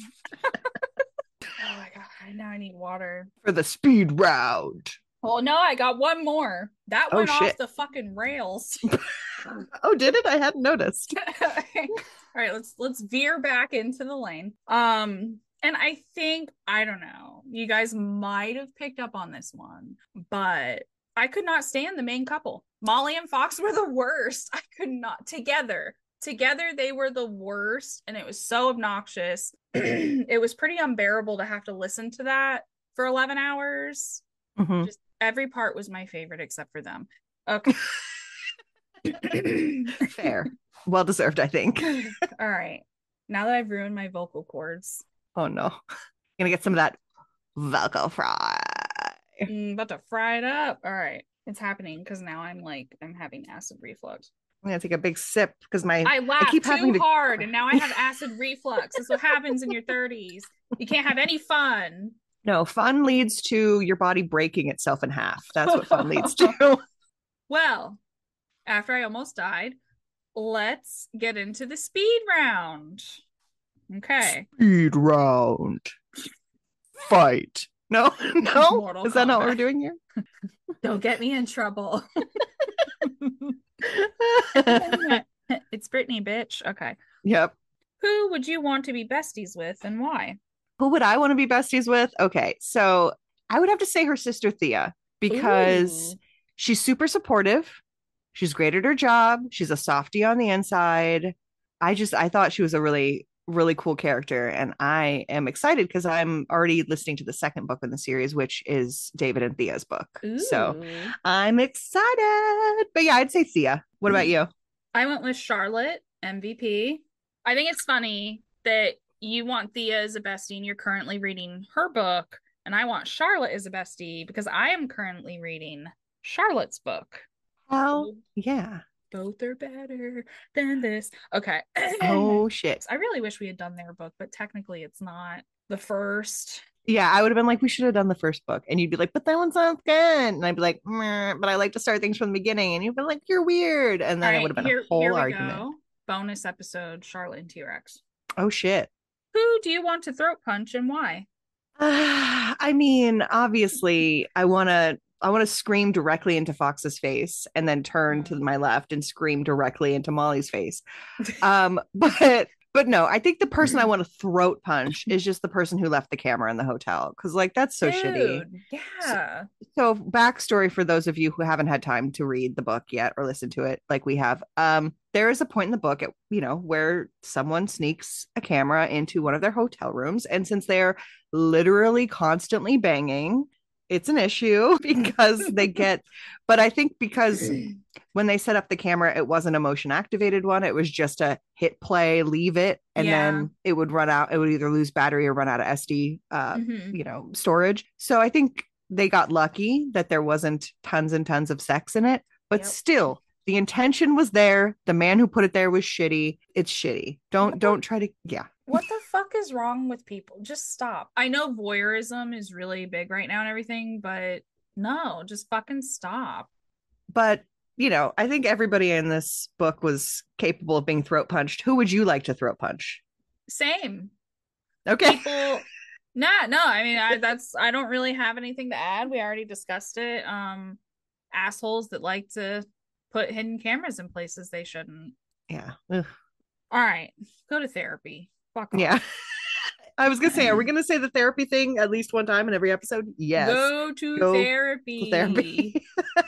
my god, now I need water. For the speed round. Oh no, I got one more. That Oh, went off shit. the fucking rails. Oh, did it? I hadn't noticed. All right, let's veer back into the lane. And I think, I don't know, you guys might have picked up on this one, but I could not stand the main couple. Molly and Fox were the worst. I could not. Together, they were the worst, and it was so obnoxious. It was pretty unbearable to have to listen to that for 11 hours. Mhm. Just every part was my favorite except for them. Okay. Fair. Well deserved, I think. All right. Now that I've ruined my vocal cords, Oh no. Gonna get some of that vocal fry. about to fry it up. All right. It's happening because now I'm having acid reflux. I'm gonna take a big sip because I laughed keep too having to- hard and now I have acid reflux. That's what happens in your 30s. You can't have any fun. No, fun leads to your body breaking itself in half. That's what fun leads to. Well, after I almost died, let's get into the speed round. Okay. Speed round. Fight. No, no. Mortal Is that not what Kombat. we're doing here? Don't get me in trouble. It's Brittany, bitch. Okay. Yep. Who would you want to be besties with and why? Who would I want to be besties with? Okay, so I would have to say her sister Thea because Ooh. she's super supportive. She's great at her job. She's a softie on the inside. I thought she was a really, really cool character. And I am excited because I'm already listening to the second book in the series, which is David and Thea's book. So Ooh. I'm excited. But yeah, I'd say Thea. What about you? I went with Charlotte, MVP. I think it's funny that you want Thea as a bestie and you're currently reading her book, and I want Charlotte as a bestie because I am currently reading Charlotte's book. Hell yeah. Both are better than this. Okay. Oh shit. I really wish we had done their book, but technically it's not the first. Yeah, I would have been like, we should have done the first book. And you'd be like, but that one sounds good. And I'd be like, meh, but I like to start things from the beginning. And you'd be like, you're weird. And then it would have been a whole argument. Go. Bonus episode, Charlotte and T-Rex. Oh shit. Who do you want to throat punch and why? I mean, obviously, I want to scream directly into Fox's face and then turn to my left and scream directly into Molly's face. But no, I think the person I want to throat punch is just the person who left the camera in the hotel because like that's so shitty. Yeah. So backstory for those of you who haven't had time to read the book yet or listen to it like we have. There is a point in the book where someone sneaks a camera into one of their hotel rooms, and since they're literally constantly banging, it's an issue because but I think because when they set up the camera, it wasn't a motion activated one. It was just a hit play, leave it, and then it would run out. It would either lose battery or run out of SD, storage. So I think they got lucky that there wasn't tons and tons of sex in it, but still the intention was there. The man who put it there was shitty. It's shitty. Don't try to. Yeah. What the fuck is wrong with people? Just stop. I know voyeurism is really big right now and everything, but no, just fucking stop. But, I think everybody in this book was capable of being throat punched. Who would you like to throat punch? Same. Okay. People. No. I mean, I don't really have anything to add. We already discussed it. Assholes that like to put hidden cameras in places they shouldn't. Yeah. Ugh. All right. Go to therapy. Fuck off. Yeah. I was going to say, are we going to say the therapy thing at least one time in every episode? Yes. Go to therapy.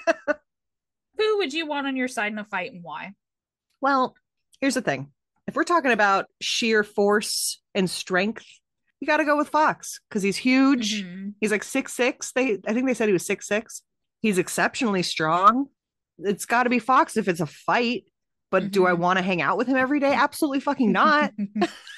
Who would you want on your side in a fight and why? Well, here's the thing. If we're talking about sheer force and strength, you got to go with Fox because he's huge. Mm-hmm. He's like 6'6". I think they said he was 6'6". He's exceptionally strong. It's got to be Fox if it's a fight. But do I want to hang out with him every day? Absolutely fucking not.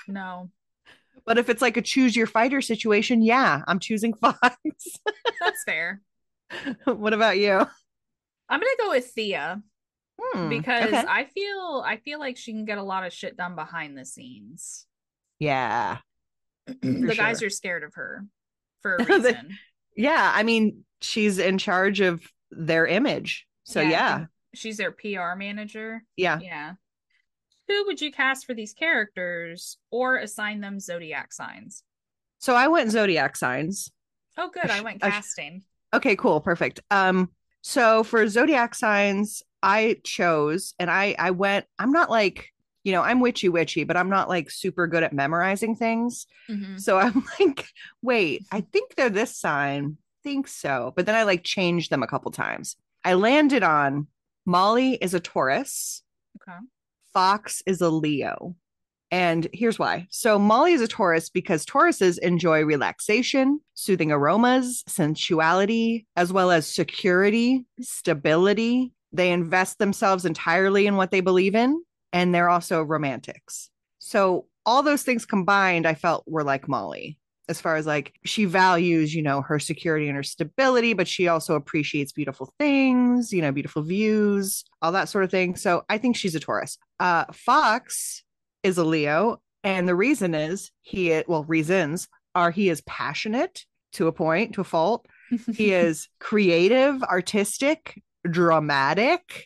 No, But if it's like a choose your fighter situation, yeah, I'm choosing Fox. that's fair. What about you? I'm gonna go with Thea because Okay. I feel like she can get a lot of shit done behind the scenes. Yeah, for The guys sure. are scared of her for a reason. Yeah, I mean, she's in charge of their image. So Yeah, I yeah, think she's their PR manager. yeah. Yeah. Who would you cast for these characters or assign them zodiac signs? So I went zodiac signs. Oh, good. I went casting. Okay, cool, perfect. So for zodiac signs, I chose and I went, I'm not like, I'm witchy, but I'm not like super good at memorizing things. Hmm. So I'm like, wait, I think they're this sign. Think so. But then I like changed them a couple times. I landed on Molly is a Taurus, Okay. Fox is a Leo. And here's why. So, Molly is a Taurus because Tauruses enjoy relaxation, soothing aromas, sensuality, as well as security, stability. They invest themselves entirely in what they believe in, and they're also romantics. So, all those things combined, I felt were like Molly, as far as like she values, her security and her stability, but she also appreciates beautiful things, beautiful views, all that sort of thing. So, I think she's a Taurus. Fox is a Leo. And the reason is reasons are he is passionate to a point, to a fault. He is creative, artistic, dramatic,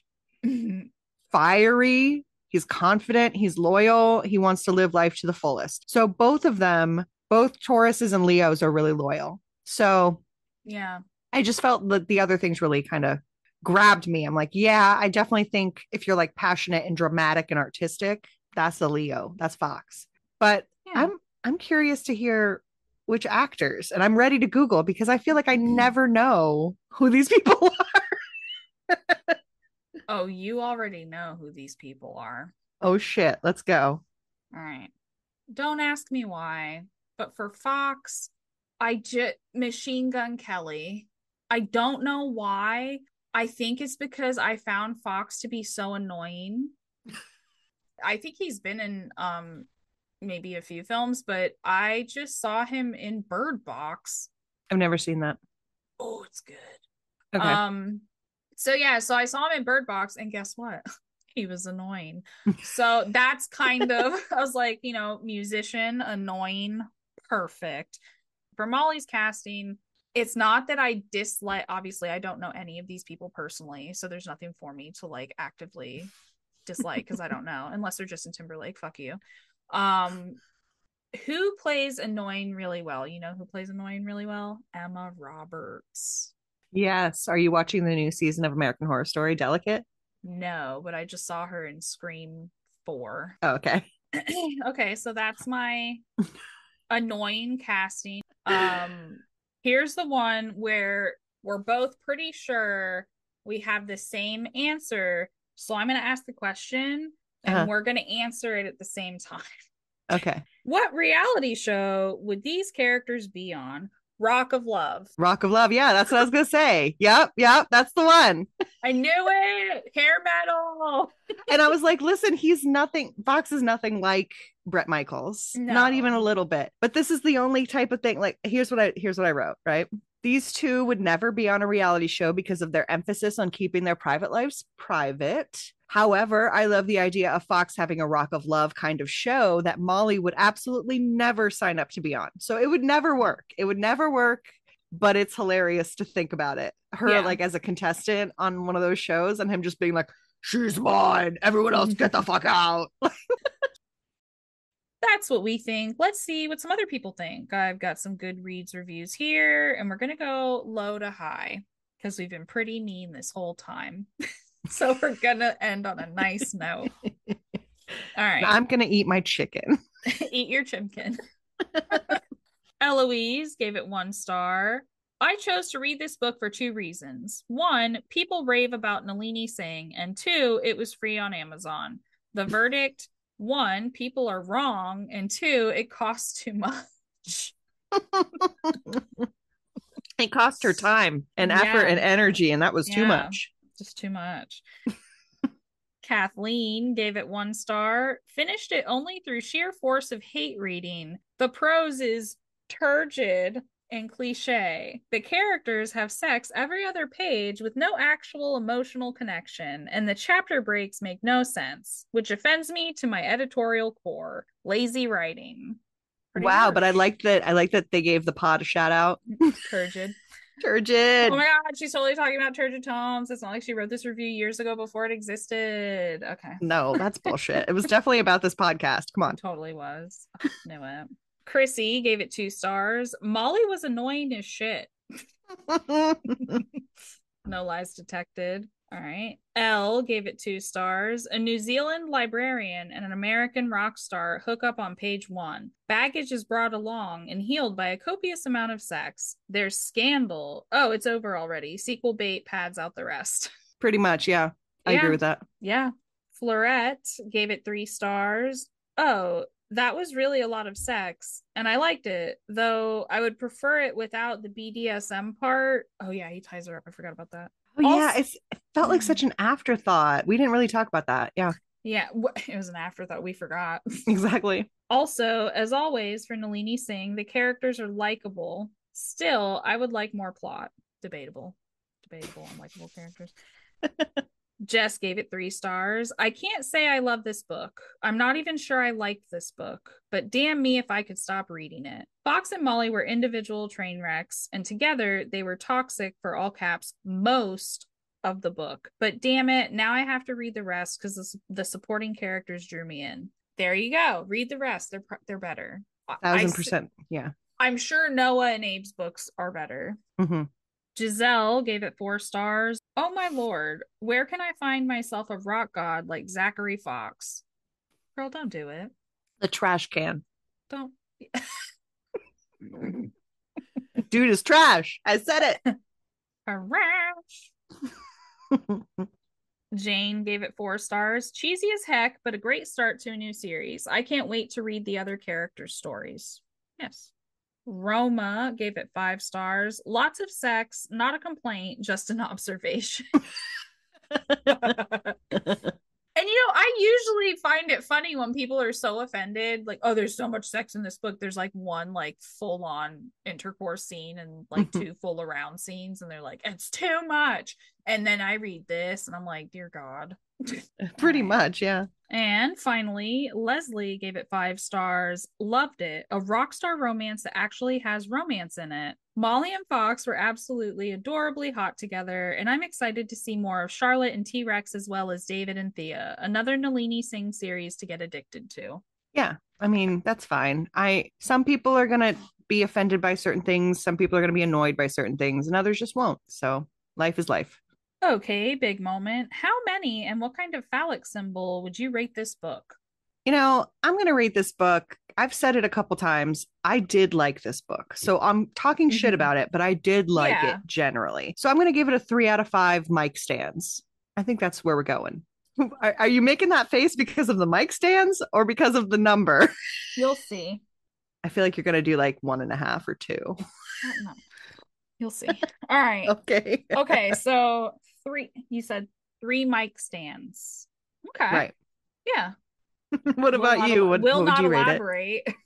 fiery. He's confident. He's loyal. He wants to live life to the fullest. So both of them, both Tauruses and Leos are really loyal. So Yeah. I just felt that the other things really kind of grabbed me. I'm like, yeah, I definitely think if you're like passionate and dramatic and artistic, that's a Leo. That's Fox. But Yeah. I'm curious to hear which actors, and I'm ready to Google because I feel like I never know who these people are. Oh, you already know who these people are. Oh shit, let's go. All right. Don't ask me why, but for Fox, I just Machine Gun Kelly. I don't know why. I think it's because I found Fox to be so annoying. I think he's been in maybe a few films, but I just saw him in Bird Box. I've never seen that. Oh, it's good. Okay. Um, so yeah, so I saw him in Bird Box, and guess what? He was annoying. So that's kind of I was like, musician, annoying, perfect. For Molly's casting, it's not that I dislike, obviously, I don't know any of these people personally, so there's nothing for me to like actively dislike because I don't know, unless they're Justin Timberlake. Fuck you. Um, who plays annoying really well? You know who plays annoying really well? Emma Roberts. Yes. Are you watching the new season of American Horror Story, Delicate? No, but I just saw her in Scream 4. Oh, okay. Okay, so that's my annoying casting. Here's the one where we're both pretty sure we have the same answer. So I'm going to ask the question and Uh-huh. we're going to answer it at the same time. Okay. What reality show would these characters be on? Rock of Love. Rock of Love. Yeah, that's what I was gonna say. Yep, that's the one. I knew it. Hair metal. And I was like, listen, he's nothing, Fox is nothing like Brett Michaels, not even a No. little bit. But this is the only type of thing. Like, here's what I wrote, right? These two would never be on a reality show because of their emphasis on keeping their private lives private. However, I love the idea of Fox having a Rock of Love kind of show that Molly would absolutely never sign up to be on. So it would never work. It would never work, but it's hilarious to think about it. Her Yeah. like as a contestant on one of those shows and him just being like, she's mine. Everyone else get the fuck out. That's what we think. Let's see what some other people think. I've got some Goodreads reviews here, and we're going to go low to high because we've been pretty mean this whole time. So we're going to end on a nice note. All right. I'm gonna eat my chicken. Eat your chimkin. Eloise gave it 1 star. I chose to read this book for 2 reasons. One, people rave about Nalini Singh, and 2, it was free on Amazon. The verdict: 1, people are wrong, and 2, it costs too much. It cost her time and effort Yeah. and energy, and that was too Yeah. much. Just too much. Kathleen gave it 1 star. Finished it only through sheer force of hate reading. The prose is turgid and cliche. The characters have sex every other page with no actual emotional connection, and the chapter breaks make no sense, which offends me to my editorial core. Lazy writing. Pretty Wow, but I harsh. like that they gave the pod a shout out. Turgid. Turgid. Oh my god, she's totally talking about Turgid Tomes. It's not like she wrote this review years ago before it existed. Okay. No, that's bullshit. It was definitely about this podcast. Come on. It totally was. Knew it. Chrissy gave it 2 stars. Molly was annoying as shit. No lies detected. All right. Elle gave it 2 stars. A New Zealand librarian and an American rock star hook up on page 1. Baggage is brought along and healed by a copious amount of sex. There's scandal. Oh, it's over already. Sequel bait pads out the rest. Pretty much, yeah. I agree with that. Yeah. Florette gave it 3 stars. Oh, that was really a lot of sex, and I liked it, though I would prefer it without the BDSM part. Oh, yeah, he ties her up. I forgot about that. Oh, yeah, it felt like such an afterthought. We didn't really talk about that. Yeah. Yeah, it was an afterthought. We forgot. Exactly. Also, as always, for Nalini Singh, the characters are likable. Still, I would like more plot. Debatable, unlikable characters. Jess gave it 3 stars. I can't say I love this book. I'm not even sure I liked this book, but damn me if I could stop reading it. Fox and Molly were individual train wrecks, and together they were toxic, for all caps, most of the book. But damn it, now I have to read the rest because the supporting characters drew me in. There you go. Read the rest. They're better. 1000%. Yeah. I'm sure Noah and Abe's books are better. Mm-hmm. Giselle gave it 4 stars. Oh my lord, where can I find myself a rock god like Zachary Fox? Girl, don't do it. The trash can. Don't. Dude is trash. I said it. Trash. Jane gave it 4 stars. Cheesy as heck, but a great start to a new series. I can't wait to read the other characters' stories. Yes. Roma gave it 5 stars. Lots of sex, not a complaint, just an observation. And I usually find it funny when people are so offended, like, oh, there's so much sex in this book. There's like one like full on intercourse scene and like 2 full around scenes, and they're like, it's too much. And then I read this and I'm like, dear God. Pretty much, yeah. And finally, Leslie gave it 5 stars. Loved it. A rock star romance that actually has romance in it. Molly and Fox were absolutely adorably hot together, and I'm excited to see more of Charlotte and T-Rex as well as David and Thea. Another Nalini Singh series to get addicted to. Yeah, I mean, that's fine. Some people are going to be offended by certain things. Some people are going to be annoyed by certain things, and others just won't. So life is life. Okay, big moment. How many and what kind of phallic symbol would you rate this book? I'm going to rate this book. I've said it a couple times. I did like this book. So I'm talking shit about it, but I did like it generally. So I'm going to give it a 3 out of 5 mic stands. I think that's where we're going. Are you making that face because of the mic stands or because of the number? You'll see. I feel like you're going to do like 1.5 or 2. No. You'll see. All right. Okay. Okay. So 3, you said 3 mic stands. Okay. Right. Yeah. What about you? What would you rate it?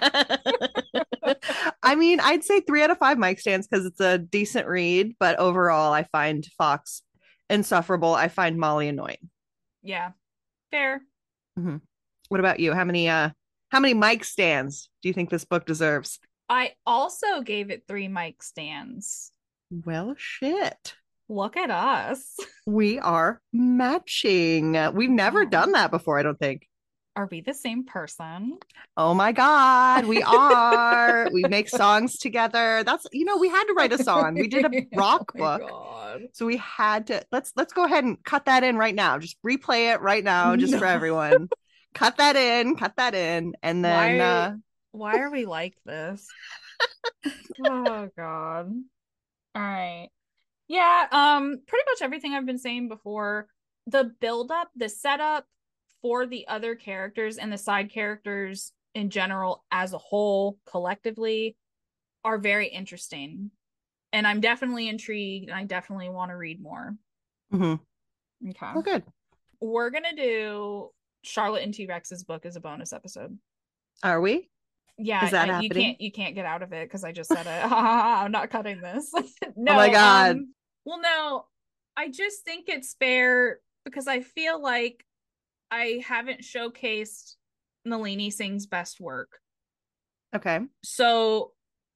I mean, I'd say 3 out of 5 mic stands because it's a decent read, but overall, I find Fox insufferable. I find Molly annoying. Yeah, fair. Mm-hmm. What about you? How many mic stands do you think this book deserves? I also gave it 3 mic stands. Well, shit. Look at us. We are matching. We've never done that before, I don't think. Are we the same person? Oh my God, we are. We make songs together. We had to write a song. We did a rock book. God. So we had to let's go ahead and cut that in right now. Just replay it right now, just for everyone. Cut that in. And then why are we like this? Oh God. All right. Yeah, pretty much everything I've been saying before. The build-up, the setup for the other characters and the side characters in general as a whole, collectively, are very interesting. And I'm definitely intrigued, and I definitely want to read more. Mm-hmm. Okay. Oh, good. We're gonna do Charlotte and T-Rex's book as a bonus episode. Are we? Yeah, Is that you happening? can't get out of it because I just said it. I'm not cutting this. Oh my No, God. well, no, I just think it's fair because I feel like I haven't showcased Nalini Singh's best work. Okay. So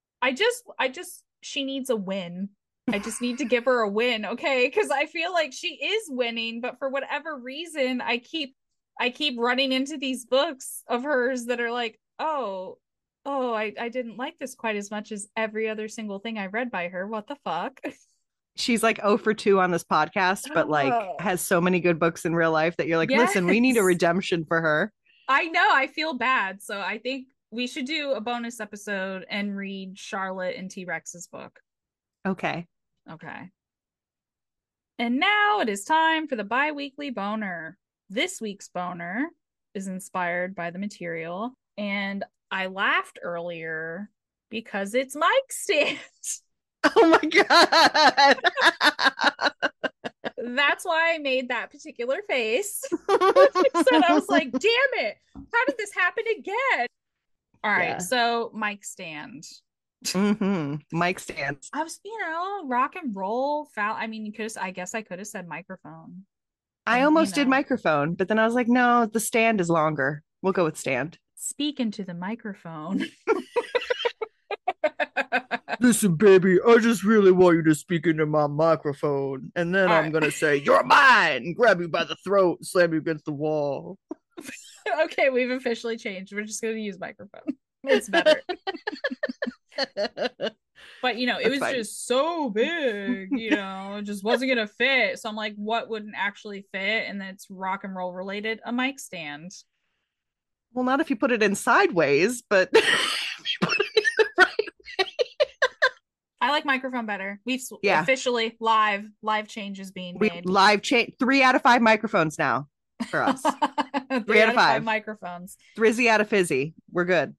she needs a win. I just need to give her a win, okay? Because I feel like she is winning, but for whatever reason, I keep running into these books of hers that are like, I didn't like this quite as much as every other single thing I read by her. What the fuck? She's like 0 for 2 on this podcast, but like has so many good books in real life that you're like, listen, we need a Yes. redemption for her. I know, I feel bad. So I think we should do a bonus episode and read Charlotte and T-Rex's book. Okay. Okay. And now it is time for the bi-weekly boner. This week's boner is inspired by the material, and I laughed earlier because it's mic stand. Oh my God. That's why I made that particular face. I was like, damn it, how did this happen again? All right, Yeah. so mic stand. Mic stands. I was, rock and roll foul. I mean, I guess I could have said microphone. I almost did microphone, but then I was like, no, the stand is longer. We'll go with stand. Speak into the microphone. Listen, baby, I just really want you to speak into my microphone. And then I'm going to say, you're mine. Grab you by the throat, slam you against the wall. Okay, we've officially changed. We're just going to use microphone. It's better. But, it was just so big, it just wasn't going to fit. So I'm like, what wouldn't actually fit? And that's rock and roll related, a mic stand. Well, not if you put it in sideways, but if you put it in the right way. I like microphone better. We've officially live changes being made. Live change 3 out of 5 microphones now for us. 3 out of 5 microphones. Thrizzy out of fizzy. We're good.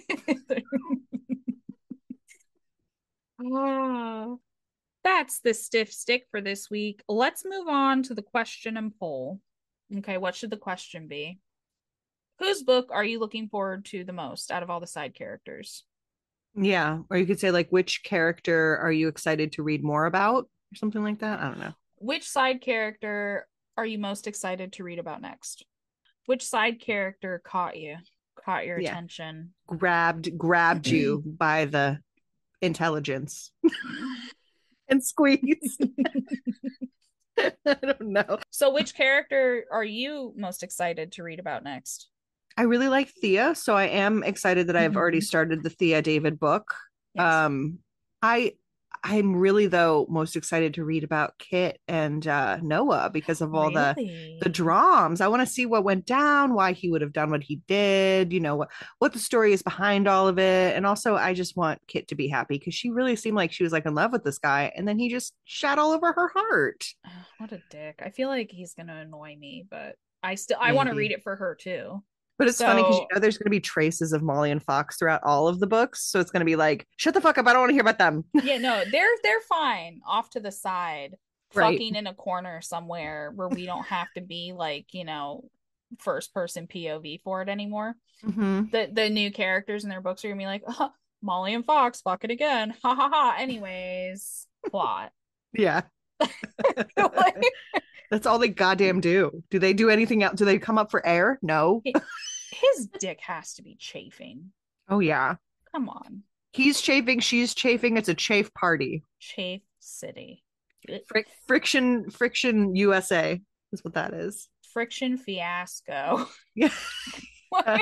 That's the stiff stick for this week. Let's move on to the question and poll. Okay, what should the question be? Whose book are you looking forward to the most out of all the side characters? Yeah, or you could say like, which character are you excited to read more about or something like that? I don't know. Which side character are you most excited to read about next? Which side character caught your attention? Grabbed you by the intelligence and squeezed. I don't know. So which character are you most excited to read about next? I really like Thea, so I am excited that I've already started the Thea David book. Yes. I'm really though most excited to read about Kit and Noah because of all the dramas. I want to see what went down, why he would have done what he did, what the story is behind all of it. And also I just want Kit to be happy because she really seemed like she was like in love with this guy, and then he just shat all over her heart. What a dick. I feel like he's gonna annoy me, but I want to read it for her too. But it's funny because there's going to be traces of Molly and Fox throughout all of the books. So it's going to be like, shut the fuck up. I don't want to hear about them. Yeah, no, they're fine off to the side, right, fucking in a corner somewhere where we don't have to be like, first person POV for it anymore. Mm-hmm. The new characters in their books are going to be like, Molly and Fox fucking again. Ha ha ha. Anyways, plot. Yeah. That's all they goddamn do. Do they do anything else? Do they come up for air? No. His dick has to be chafing. Oh, yeah. Come on. He's chafing. She's chafing. It's a chafe party. Chafe City. Friction USA is what that is. Friction fiasco. Yeah. All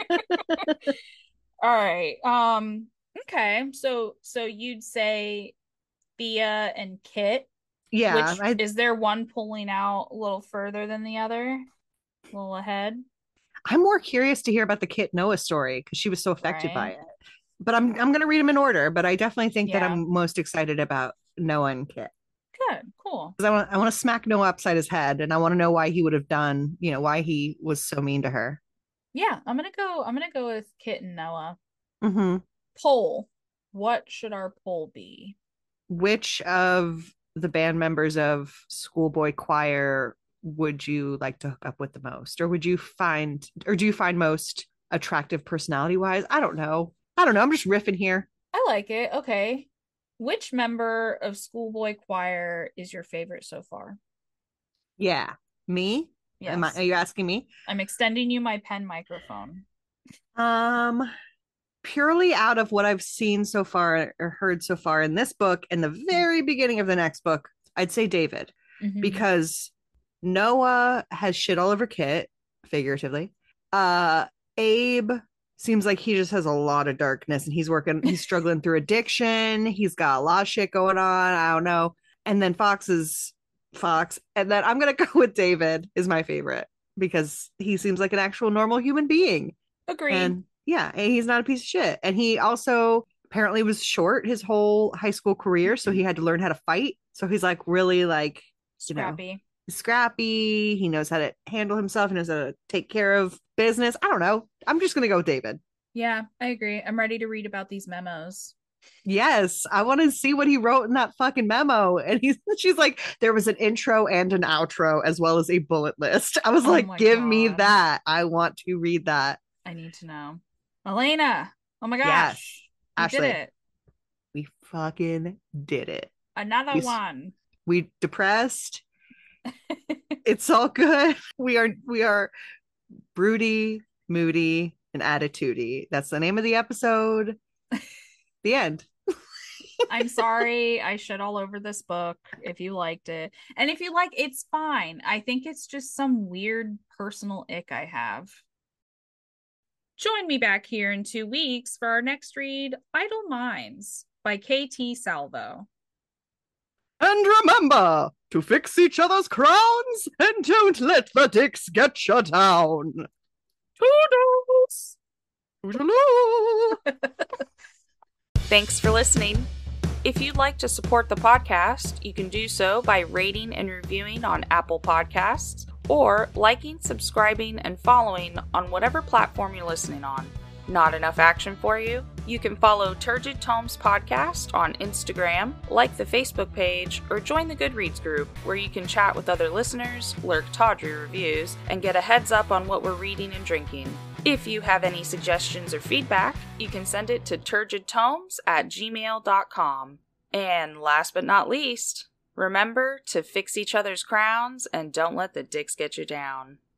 right. Okay. So you'd say Thea and Kit. Yeah. Is there one pulling out a little further than the other? A little ahead? I'm more curious to hear about the Kit Noah story because she was so affected by it. But I'm going to read them in order. But I definitely think that I'm most excited about Noah and Kit. Good, cool. Because I want to smack Noah upside his head, and I want to know why he would have done, why he was so mean to her. Yeah, I'm gonna go with Kit and Noah. Mm-hmm. Poll. What should our poll be? Which of the band members of Schoolboy Choir would you like to hook up with the most? Or do you find most attractive personality wise? I don't know. I'm just riffing here. I like it. Okay. Which member of Schoolboy Choir is your favorite so far? Yeah. Me? Yes. Are you asking me? I'm extending you my pen microphone. Purely out of what I've seen so far or heard so far in this book and the very beginning of the next book, I'd say David, because Noah has shit all over Kit, figuratively. Abe seems like he just has a lot of darkness and he's struggling through addiction. He's got a lot of shit going on. I don't know. And then Fox. And then I'm going to go with David is my favorite because he seems like an actual normal human being. Agreed. And yeah, and he's not a piece of shit. And he also apparently was short his whole high school career. So he had to learn how to fight. So he's like really like, scrappy. He knows how to handle himself. He knows how to take care of business. I don't know. I'm just going to go with David. Yeah, I agree. I'm ready to read about these memos. Yes, I want to see what he wrote in that fucking memo. And she's like, there was an intro and an outro as well as a bullet list. I was like, give me that. I want to read that. I need to know. Elena, oh my gosh. Yes. Ashley, did it. We fucking did it. Another one. We depressed. It's all good. We are broody, moody, and attitudey. That's the name of the episode. The end. I'm sorry I shit all over this book if you liked it. And if you like, it's fine. I think it's just some weird personal ick I have. Join me back here in 2 weeks for our next read, Idle Minds by KT Salvo. And remember to fix each other's crowns and don't let the dicks get you down. Toodles! Toodaloo! Thanks for listening. If you'd like to support the podcast, you can do so by rating and reviewing on Apple Podcasts or liking, subscribing, and following on whatever platform you're listening on. Not enough action for you? You can follow Turgid Tomes Podcast on Instagram, like the Facebook page, or join the Goodreads group where you can chat with other listeners, lurk tawdry reviews, and get a heads up on what we're reading and drinking. If you have any suggestions or feedback, you can send it to turgidtomes@gmail.com. And last but not least, remember to fix each other's crowns and don't let the dicks get you down.